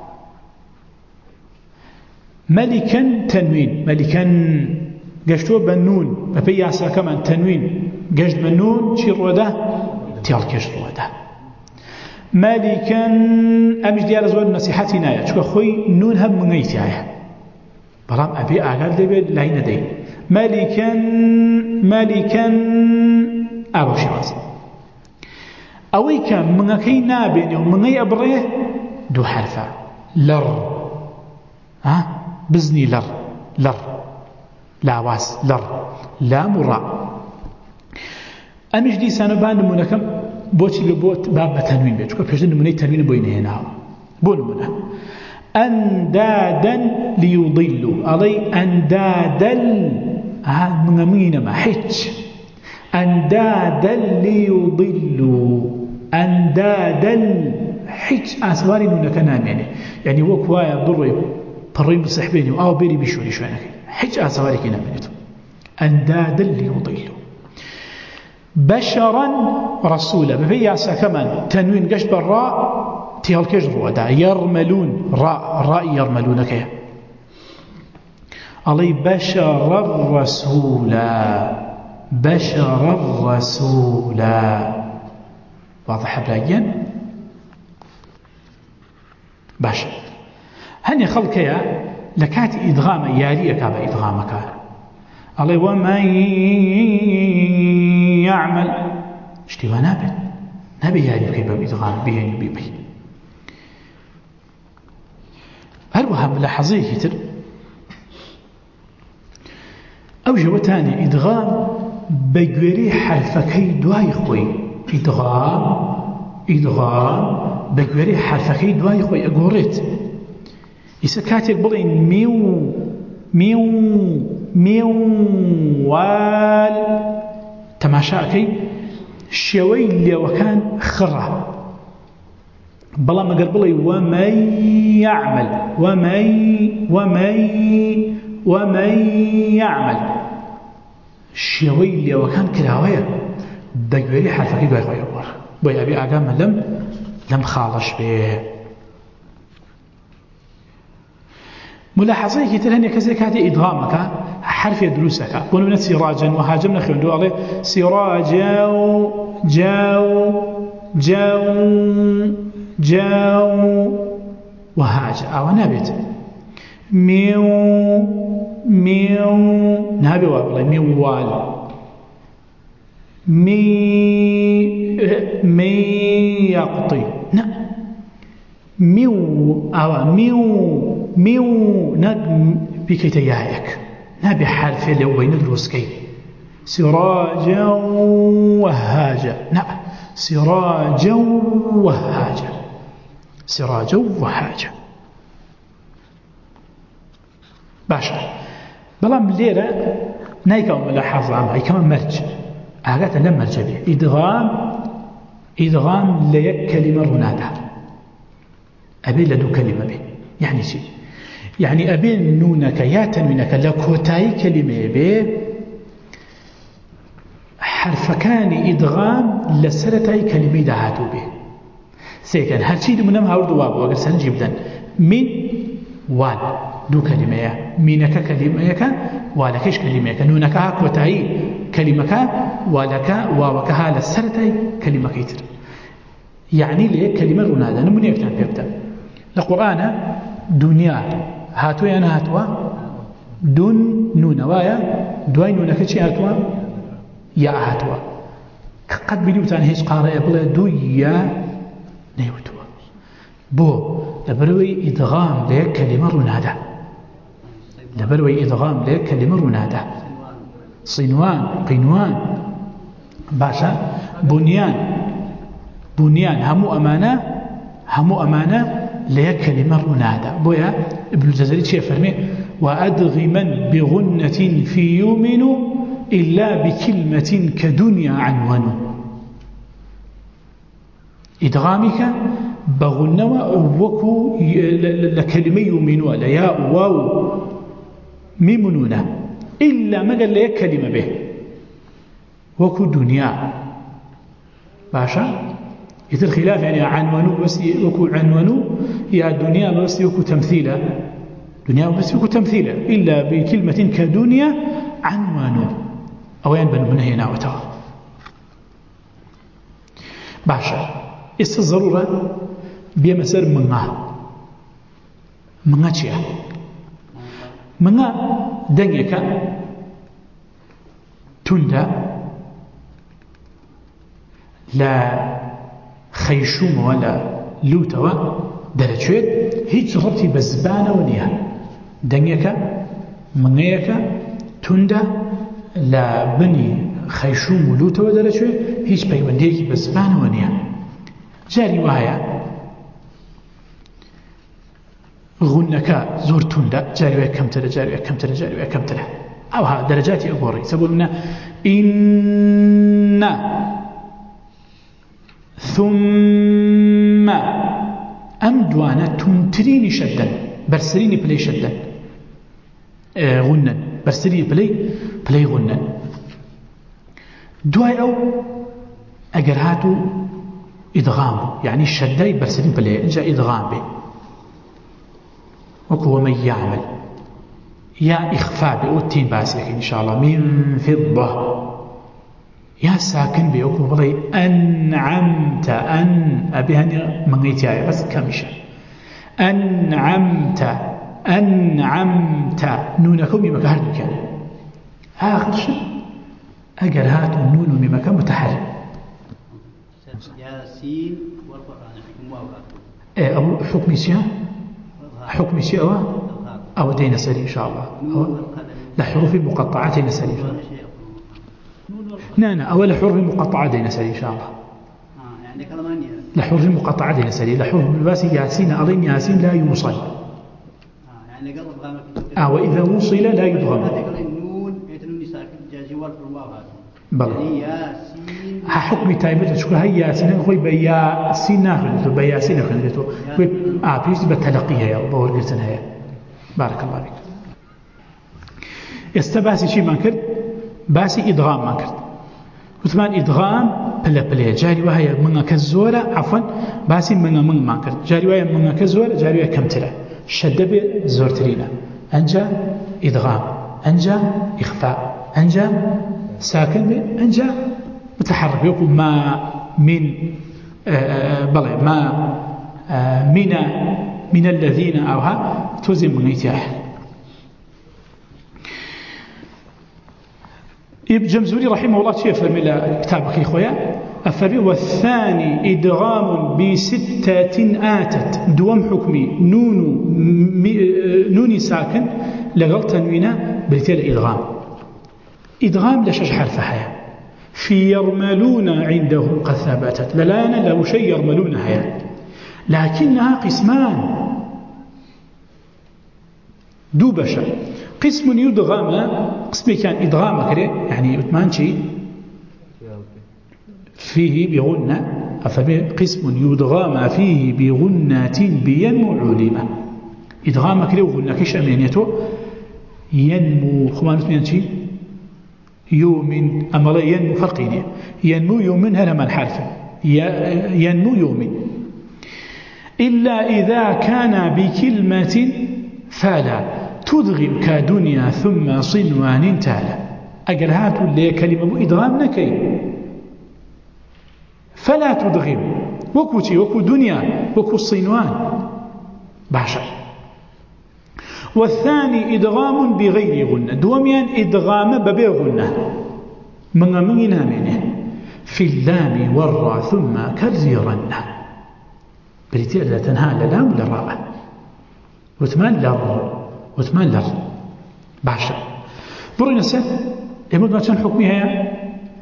ملكا تنوين ملكا قشتو بنون بپی یاسا كمان تنوين قشت بنون چی روده تيالكش روده ملكا امش ديار زور نصيحتي نايا چوكا خوي نون هم منيتي آيا بلام ابي اغاد لبي لاين دين ملكا ملكا ابو شواز اوي كان منكي نابين ومني ابريه دو حرفا لر ها بزني لر لر لاواز لر لا مرا امش دي سنبان نمونكم بوتي ببوت باب تنوين بيت شكو بيجن نموني تنوين بوين هنا بو نمونه اندادا ليضلوا علي اندادا ها من مين ما حج اندادا ليضلوا اندادا حج اسواري نونك نامين يعني وكوايا ضري بريم صحبيني او بيري بشوري شوانك حج اسواري كنا منتو اندادا ليضلوا بشرا رسولا بفيا كمان تنوين قش بالراء تيالكش روادا يرملون راء راء يرملون كيا علي بشر الرسولا بشر الرسولا واضح بلايين باشا هني خلقيا لكات إدغام ياريك هذا إدغامك علي ومن يعمل اشتوى نابل نبي ياري كيف بإدغام بيهن بيبي هروها ملاحظيه كتر أو جوتاني إدغام بجوري حرفكي دواي خوي إدغام إدغام بجوري حرفكي دواي خوي أقوريت إذا كاتك بلين ميو ميو ميو وال تماشاكي شوي اللي وكان خرة بلا ما قربلي ومن يعمل ومن ومن ومن يعمل شوي اللي وكان كلاوية بقولي حرفك يبغى يغير بيا أبي أقام لم لم خالش به ملاحظة كتير هني كذا كاتي إدغامك حرف يدروسك ونمنا سراجا وهاجمنا خيوندو عليه سراجا جاو جاو جاو وهاجا أو نبت ميو ميو نبي والله ميوال مي مي يقطي نا ميو أو ميو ميو نك بكتياك نبي حرف اللي هو ندرس كي سراجا وهاجا لا سراجا وهاجا سراجا وهاجا باشا بلام ليرة نايك أو ملاحظة عامة أي كمان مرج أهات لم مرج به إدغام إدغام ليك كلمة رنادة أبي لدو كلمة به يعني شيء يعني أبي نونك يا تنوينك لكوتاي كلمة به حرف كان إدغام لسرتاي كلمة دهاتو به سيكن هل شيء منهم هاورد وابو وقال سنجيبدن من وال دو كلمة منك كلمة ولكش كلمة نونك هاكوتاي كلمة ولك ووكها لسرتاي كلمة كيتر يعني ليه كلمة رنادا نمني يكتن بيبتا القرآن دنيا هاتوا يعني هاتوا دون نون وايا دوين نونك شي هاتوا يا هاتوا قد بليوتان هيش قارئ بلا دويا نيوتوا بو لبروي إدغام ليه كلمة رنادا لبروي إدغام ليه كلمة رنادا صنوان قنوان باشا بنيان بنيان همو أمانة همو أمانة ليه كلمة رنادا بويا ابن الجزري شيء فرمي وأدغما بغنة في يومن إلا بكلمة كدنيا عنوان إدغامك بغنة وكو لكلمة يومن ولا يا واو ميمنونة إلا ما قال ليه كلمة به وكو دنيا باشا يتر خلاف يعني عنوانو بس يكو عنوانو يا دنيا بس يكو تمثيلا دنيا بس يكو تمثيلا إلا بكلمة كدنيا عنوانو أو ينبن من هنا وتوا باشا است الضرورة بمسار منها منها شيء منها دنيك تندى لا خيشوم ولا لوتوا درجات هيج ربطي بزبانة ونيا دنيك منيك تندا لا بني خيشوم ولوتوا درجات هيج بيونديك بزبانة ونيا جاري وهايا غنك زور تندا جاري وهايا كم تلا جاري وهايا كم تلا جاري وهايا كم تلا أو ها درجاتي أقوري سبب لنا إن ثم أم دوانا تمتريني شدا برسريني بلي شدا آه غنن برسريني بلي بلي غنن دواي أو أجرهاتو إدغام يعني الشداي برسرين بلي إنجا إدغام به وكو من يعمل يا إخفاء بأوتين باسلك إن شاء الله من فضة يا ساكن بيوكو بضي أنعمت أن أبيهني منغيتي بس كمشة أنعمت أنعمت نونكم بمكان مكان آخر شيء أجر هات النون بمكان متحرك ياسين والقرآن حكم واو إيه أبو حكم شيء حكم شيء أو أو دين سري إن شاء الله لحروف مقطعات دين سري إن شاء الله نعم أول حروف مقطعة دين سري إن شاء الله آه يعني كلامانية لحروف مقطعة دين سري لحروف بالباس ياسين أظن ياسين لا يوصل آه يعني قلب غامك آه وإذا وصل لا يدغم النون يتنوني ساكن جاجي والفرواو هذا بلى يعني ياسين حكم تايبته شكون هي ياسين خوي بياسين ناخذ بياسين ناخذ خوي آه بيجي بتلقيها يا بور قلتنا هي بارك الله فيك استباسي شيء ما كرت باسي إدغام ما كرت وثمان إدغام بلا بلا جاري وهي من كزورة عفوا باسي من من ما كرت جاري وهي من كزورة جاري وهي كم تلا شدب زور ترينا أنجا إدغام أنجا إخفاء أنجا ساكن أنجا متحرك يقول ما من بلى ما من من الذين أوها توزن من يتاح ابن جمزوري رحمه الله شيء فرمي كتابك يا إخويا أفرمي والثاني إدغام بستة آتت دوام حكمي نون نوني ساكن لغل تنوينا بالتالي إدغام إدغام لشش حرف حياة في يرملون عندهم قد ثبتت للانا لو شيء يرملون حياة لكنها قسمان دو بشر قسم يدغم قسم كان إدغام كده يعني وثمان شيء فيه بغنة قسم يدغام فيه بغنات بينمو علمة إدغام كده وغنة كيش أمينيته ينمو خمانة من شيء يومن أما لا ينمو فرقين ينمو يومن هذا من حرف ينمو يومن إلا إذا كان بكلمة فلا تدغم كدنيا ثم صنوان تالا أقل هاتوا اللي كلمة إدغام نكي فلا تدغم وكو تي وكو دنيا وكو صنوان باشا والثاني إدغام بغير غنة دوميان إدغام ببي غنة من من منه في اللام والراء ثم كالزيرنة بريتير لا تنهى للام للراء وثمان لر وثمان لر باشا برو نسأل يمد ما كان حكمها يا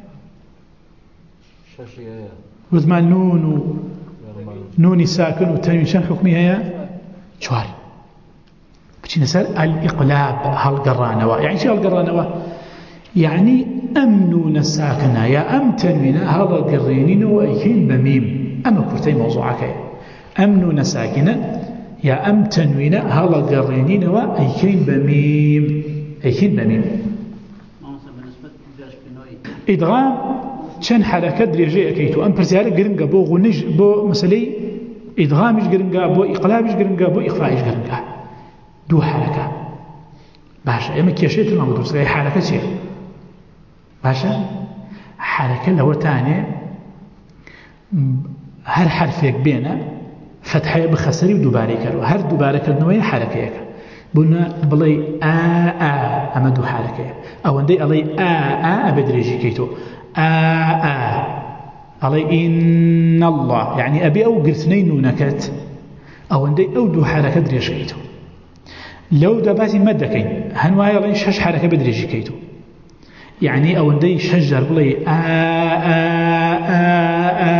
وثمان نون نون ساكن وتنوين شان حكمها يا شوار بتشي نسأل الإقلاب هالقرانوا يعني شو هالقرانوا يعني أمنون ساكنة يا أم تنوينا هذا قرينين وأيكين بميم أما كرتي موضوعك أمنون ساكنة يا أم تنوينا هذا قرينين وأيكين بميم أيكين بميم إدغام شن حركة درجة أكيتو أم برسالة قرنقة بو غنج بو مسلي إدغامش قرنقة بو إقلابش قرنقة بو إخفائش قرنقة دو حركة باشا أما كيشيت ما بدرس أي حركة شيء باشا حركة لو تاني هر حرفك بينا فتحة بخسري ودوباري كرو هر دوباري كرنوية حركة بنا بلي آ آ أما دو حركة أو عندي علي آ آ بدرجي كيتو آ آ علي إن الله يعني أبي أو قرثنين نكت أو عندي أو دو حركة دريش كيتو لو دباسي مادة كين هنواي علي شش حركة بدرجي كيتو يعني أو عندي شجر بلي آ آ آ آ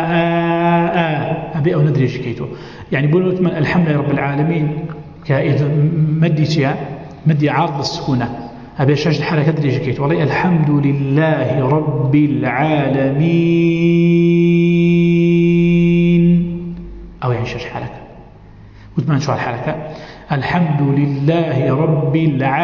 آ أبي أو ندريش كيتو يعني بقول من الحمد لله رب العالمين كإذا مدي شيء مدي عارض السكونة أبي شجر حركة درجة كيتو والله الحمد لله رب العالمين أو يعني شجر حركة وثمان شو الحركة الحمد لله رب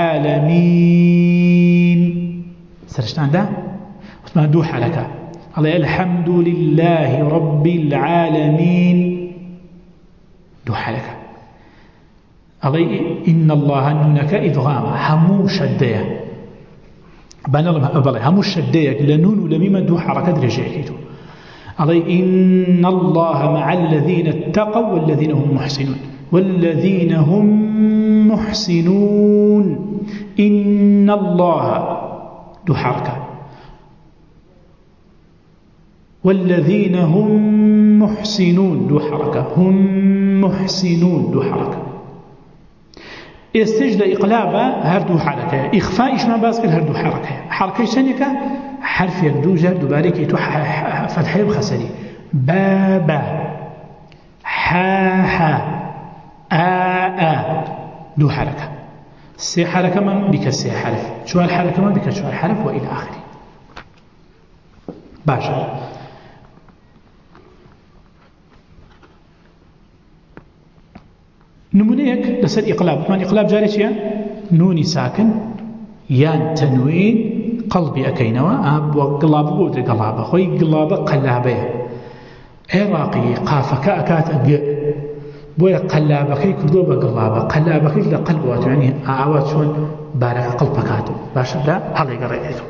العالمين سرشتان ده وثمان دو حركة الله الحمد لله رب العالمين دو حركة الله إن الله نونك إدغام همو شدية بان الله بلى همو شدية لنون ولميم دو حركة رجعكيتو الله إن الله مع الذين اتقوا والذين هم محسنون والذين هم محسنون إن الله دو حركة والذين هم محسنون دو حركة هم محسنون دو حركة استجد إقلابا هردو حركة إخفاء إيش ما باسكر هردو حركة حركة ثانية حرف يردو جردو بارك يتو فتحة بخسري بابا حا حا آ آ دو حركة سي حركة من بك سي حرف شو الحركة من بك شو الحرف وإلى آخره باشا نمونيك لسر إقلاب من إقلاب جاري شيء نوني ساكن يان تنوين قلبي أكينوا أب وقلاب بودر قلابة خوي قلابة قلابة عراقي قافك أكات أج بويا قلابة كي كردو بقلابة قلابة كي لقلبوات يعني أعوات شون بارك قلبكاتو باشا لا هلا يقرأيته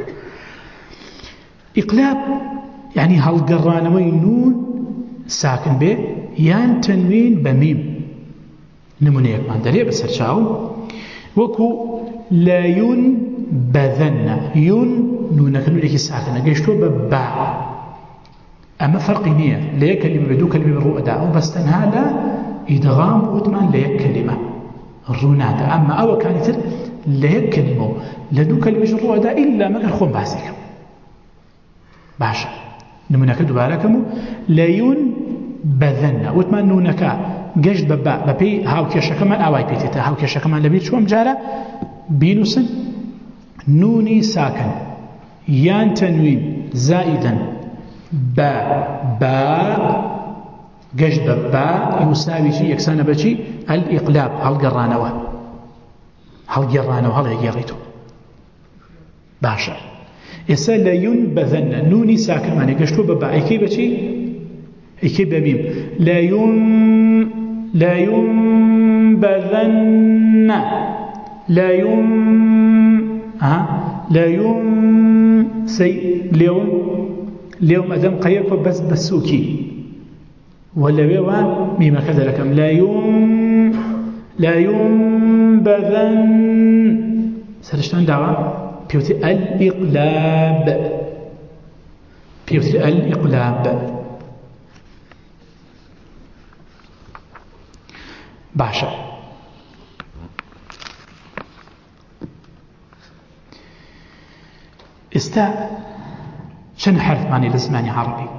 إقلاب يعني هل قرانوي نون ساكن به يان تنوين بميم نمونيك ما دري بس هرشاو وكو لا ينبذن ين نونك نولك ساكنة قيشتو بباع أما فرق نية لا كلمة بدو كلمة بالرؤى داعو بس تنها لا إدغام وثمان لا كلمة الرونادة أما أو كانت لا كلمة لدو كلمة الرؤى دا إلا ما كان خون باسك باشا نمونك دوباركمو لا ينبذن وثمان نونك قشت ببا ببي هاو كيشا كمان أواي بيتتا هاو كيشا كمان لبيت شو مجارة بينوسن نوني ساكن يان تنوين زائدا باء باء قجب باء يساوي شيء يكسان بشي الإقلاب هل قرانوه هل قرانوه هل يغيتو باشا إسا لا ينبذن نوني ساكن معنى قشتو بباء إيكي بشي إيكي بميم لا ين لا ينبذن لا ين ها لا ين سي اليوم اليوم أدم قيك بس بسوكي ولا بيوان ميما كذا لكم لا ين لا ينبذن سرشتان دعوة بيوتي الإقلاب بيوتي الإقلاب باشا استا شن حرف معني لزماني عربي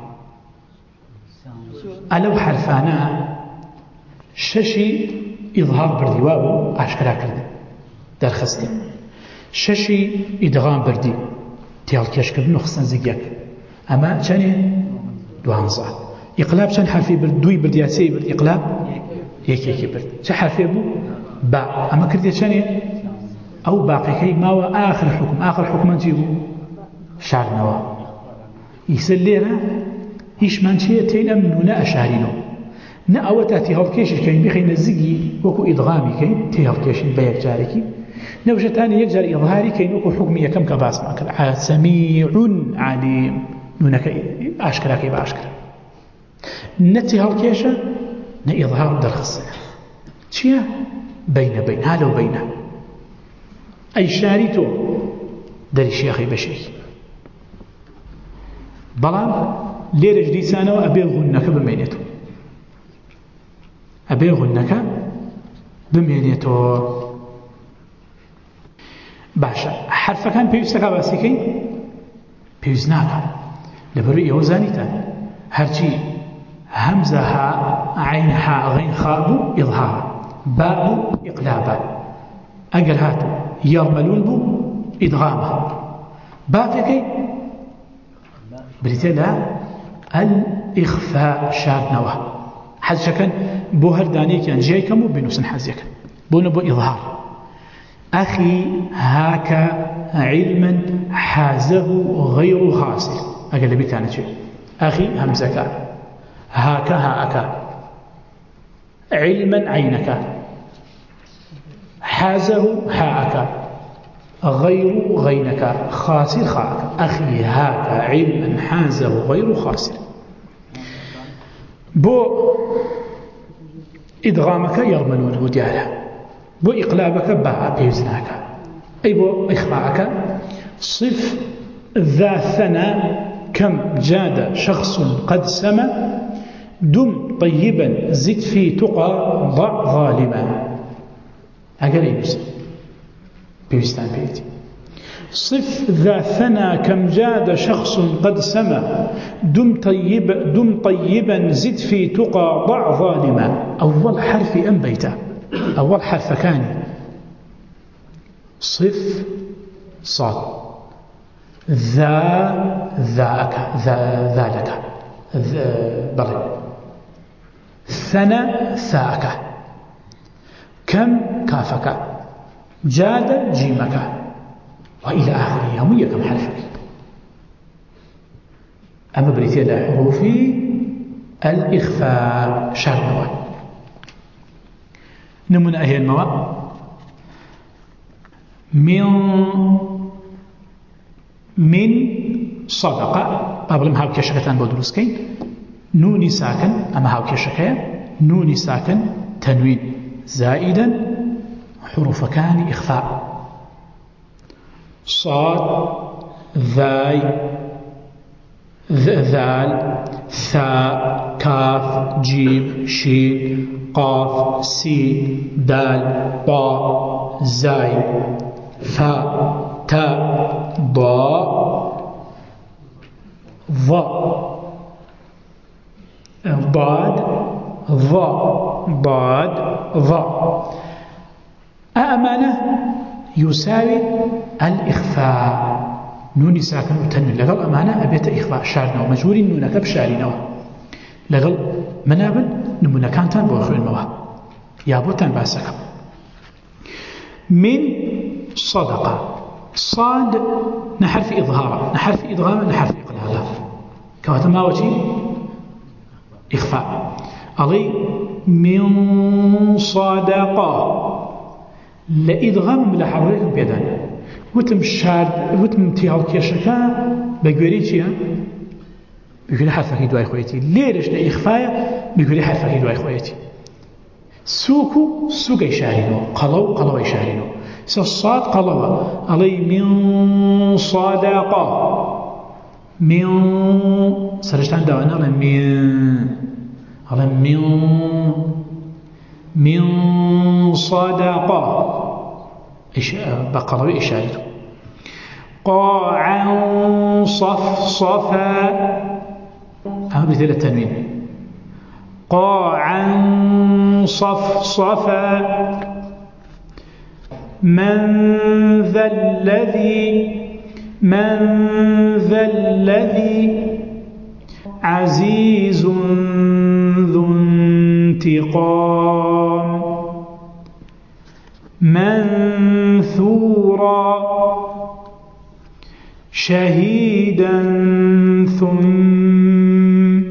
ألو حرفانا ششي إظهار بردي وابو أشكرا كردن در خستي ششي إدغام بردي تيال كيش كردن وخصن زيقيك أما شني دوانزا إقلاب شن حرفي برد دوي بردياتي برد إقلاب يك يك برد شو حرفي بو باء أما كردي شني أو باقي كي ما هو آخر حكم آخر حكم نجيبه شعر نوا يسلينا إيش منشية تين أمننا أشعرينه نأوى تأتي هالكيش كين بخين الزجي وكو إضغامي كين تي هالكيش بيك جاركي نوجه تاني يجر إظهاري كين وكو حكمية كم كباس معك سميع عليم نونك أشكرا كي بأشكرا نتي هالكيشة نإظهار درخص شيا بين بين هذا وبين أي شاريتو دري شيخي بشي بلان ليرج ديسانه وأبي غنك بمينيتو أبي غنك بمينيتو باشا حرف كان بيوستك باسيكي بيوزناك لبروي يوزانيتا هرشي همزة ها عين ها غين خابو إظهار باء إقلابا أقل هاتو يرملون بو إدغامه باقي بريتلا الإخفاء شاد نواه حد شكن بو هرداني كان جاي كمو بنوسن حزيك بو نبو إظهار أخي هاك علما حازه غير حاصل أقل بيتانا شيء أخي همزك هاك هاك علما عينك حازه هاك غير غينك خاسر خاك أخي هاك علما حازه غير خاسر بو إدغامك يرملون وديالا بو إقلابك باع بيوزناك أي بو إخفاءك صف ذا ثنا كم جاد شخص قد سمى دم طيبا زد في تقى ضع ظالما أقل يوسف بيوستان بيتي صف ذا ثنا كم جاد شخص قد سمى دم طيب دم طيبا زد في تقى ضع ظالما أول حرف أنبيته أول حرف كان صف صاد ذا ذاك ذا ذلك بلى ثنا ثاك كم كافك جاد جيمك وإلى آخره يومية كم حرفك أما بريتي الحروف الإخفاء شرنوا نمنا أهي المواء من من صدقة قبل ما هاو كشكتان بودروسكين نوني ساكن أما هاو كشكيا نوني ساكن تنوين زائدا حروف كان إخفاء صاد ذاي ذال ثاء كاف جيم شين قاف سين دال طاء زاي فاء تاء ضاء ظاء ضاد ظاء ضاد ظاء أأمانة يساوي الإخفاء نوني ساكن وتنوين لقل أمانة أبيت إخفاء شارنا ومجهول نونك بشارنا لقل منابل نمونا كانتان بوخوين موا يا بوتان باسكم من صدقة صاد نحرف إظهار نحرف إضغام نحرف إقلال كواتما وجه إخفاء علي من صدقة لإدغام بلا حروريكم بيدان وتم شارد وتم تيال كيشكا بقولي چيا بقولي حرفك دواي خويتي ليرش لإخفاء بقولي حرفك دواي خويتي سوكو سوك إشارينو قلو قلو إشارينو سالصاد قلو علي من صدقة من سرشتان دوانا على من على من من صدقة إش... بقلو إشارته قاعا صف صفا أما بثلاث التنوين قاعا صف صفا من ذا الذي من ذا الذي عزيز ذو انتقام منثورا شهيدا ثم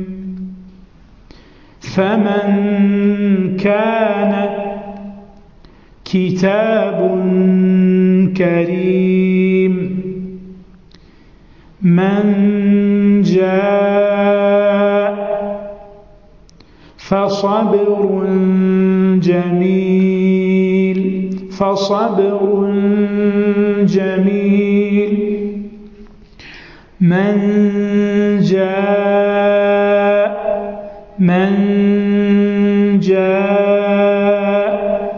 فمن كان كتاب كريم من جاء فصبر جميل فصبر جميل من جاء من جاء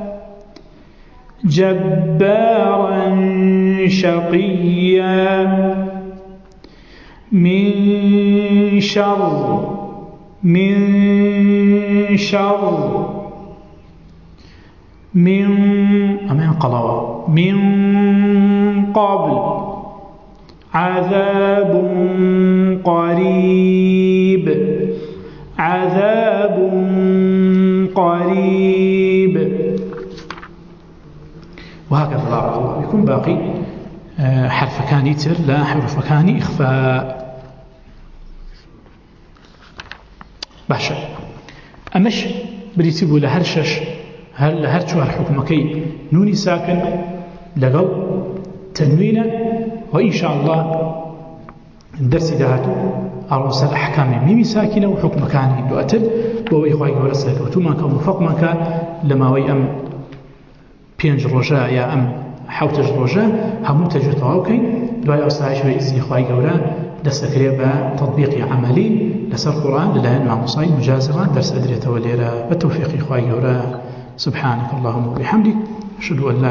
جبارا شقيا من شر من شر من أمان قلوة من قبل عذاب قريب عذاب قريب وهكذا بارك الله يكون باقي حرف كان يتر لا حرف كان إخفاء باشا أمش بريتبوا لهرشش هل لهرشوا الحكمكي نوني ساكن لقل تنوين وإن شاء الله الدرس دهاتو أرسل أحكام ميمي ساكنة وحكم كان دواتل وإخوائي ورسل وتما كان مفقما كان لما ويأم بينج رجاء يا أم حوتج رجاء همو تجتواوكي دعاء أستعيش بإذن إخوائي قولا دستكريبا تطبيق عملي لسر القرآن للعلم مع مصايد مجازرة درس أدرية وليرة بالتوفيق إخوائي قولا سبحانك اللهم وبحمدك أشهد أن لا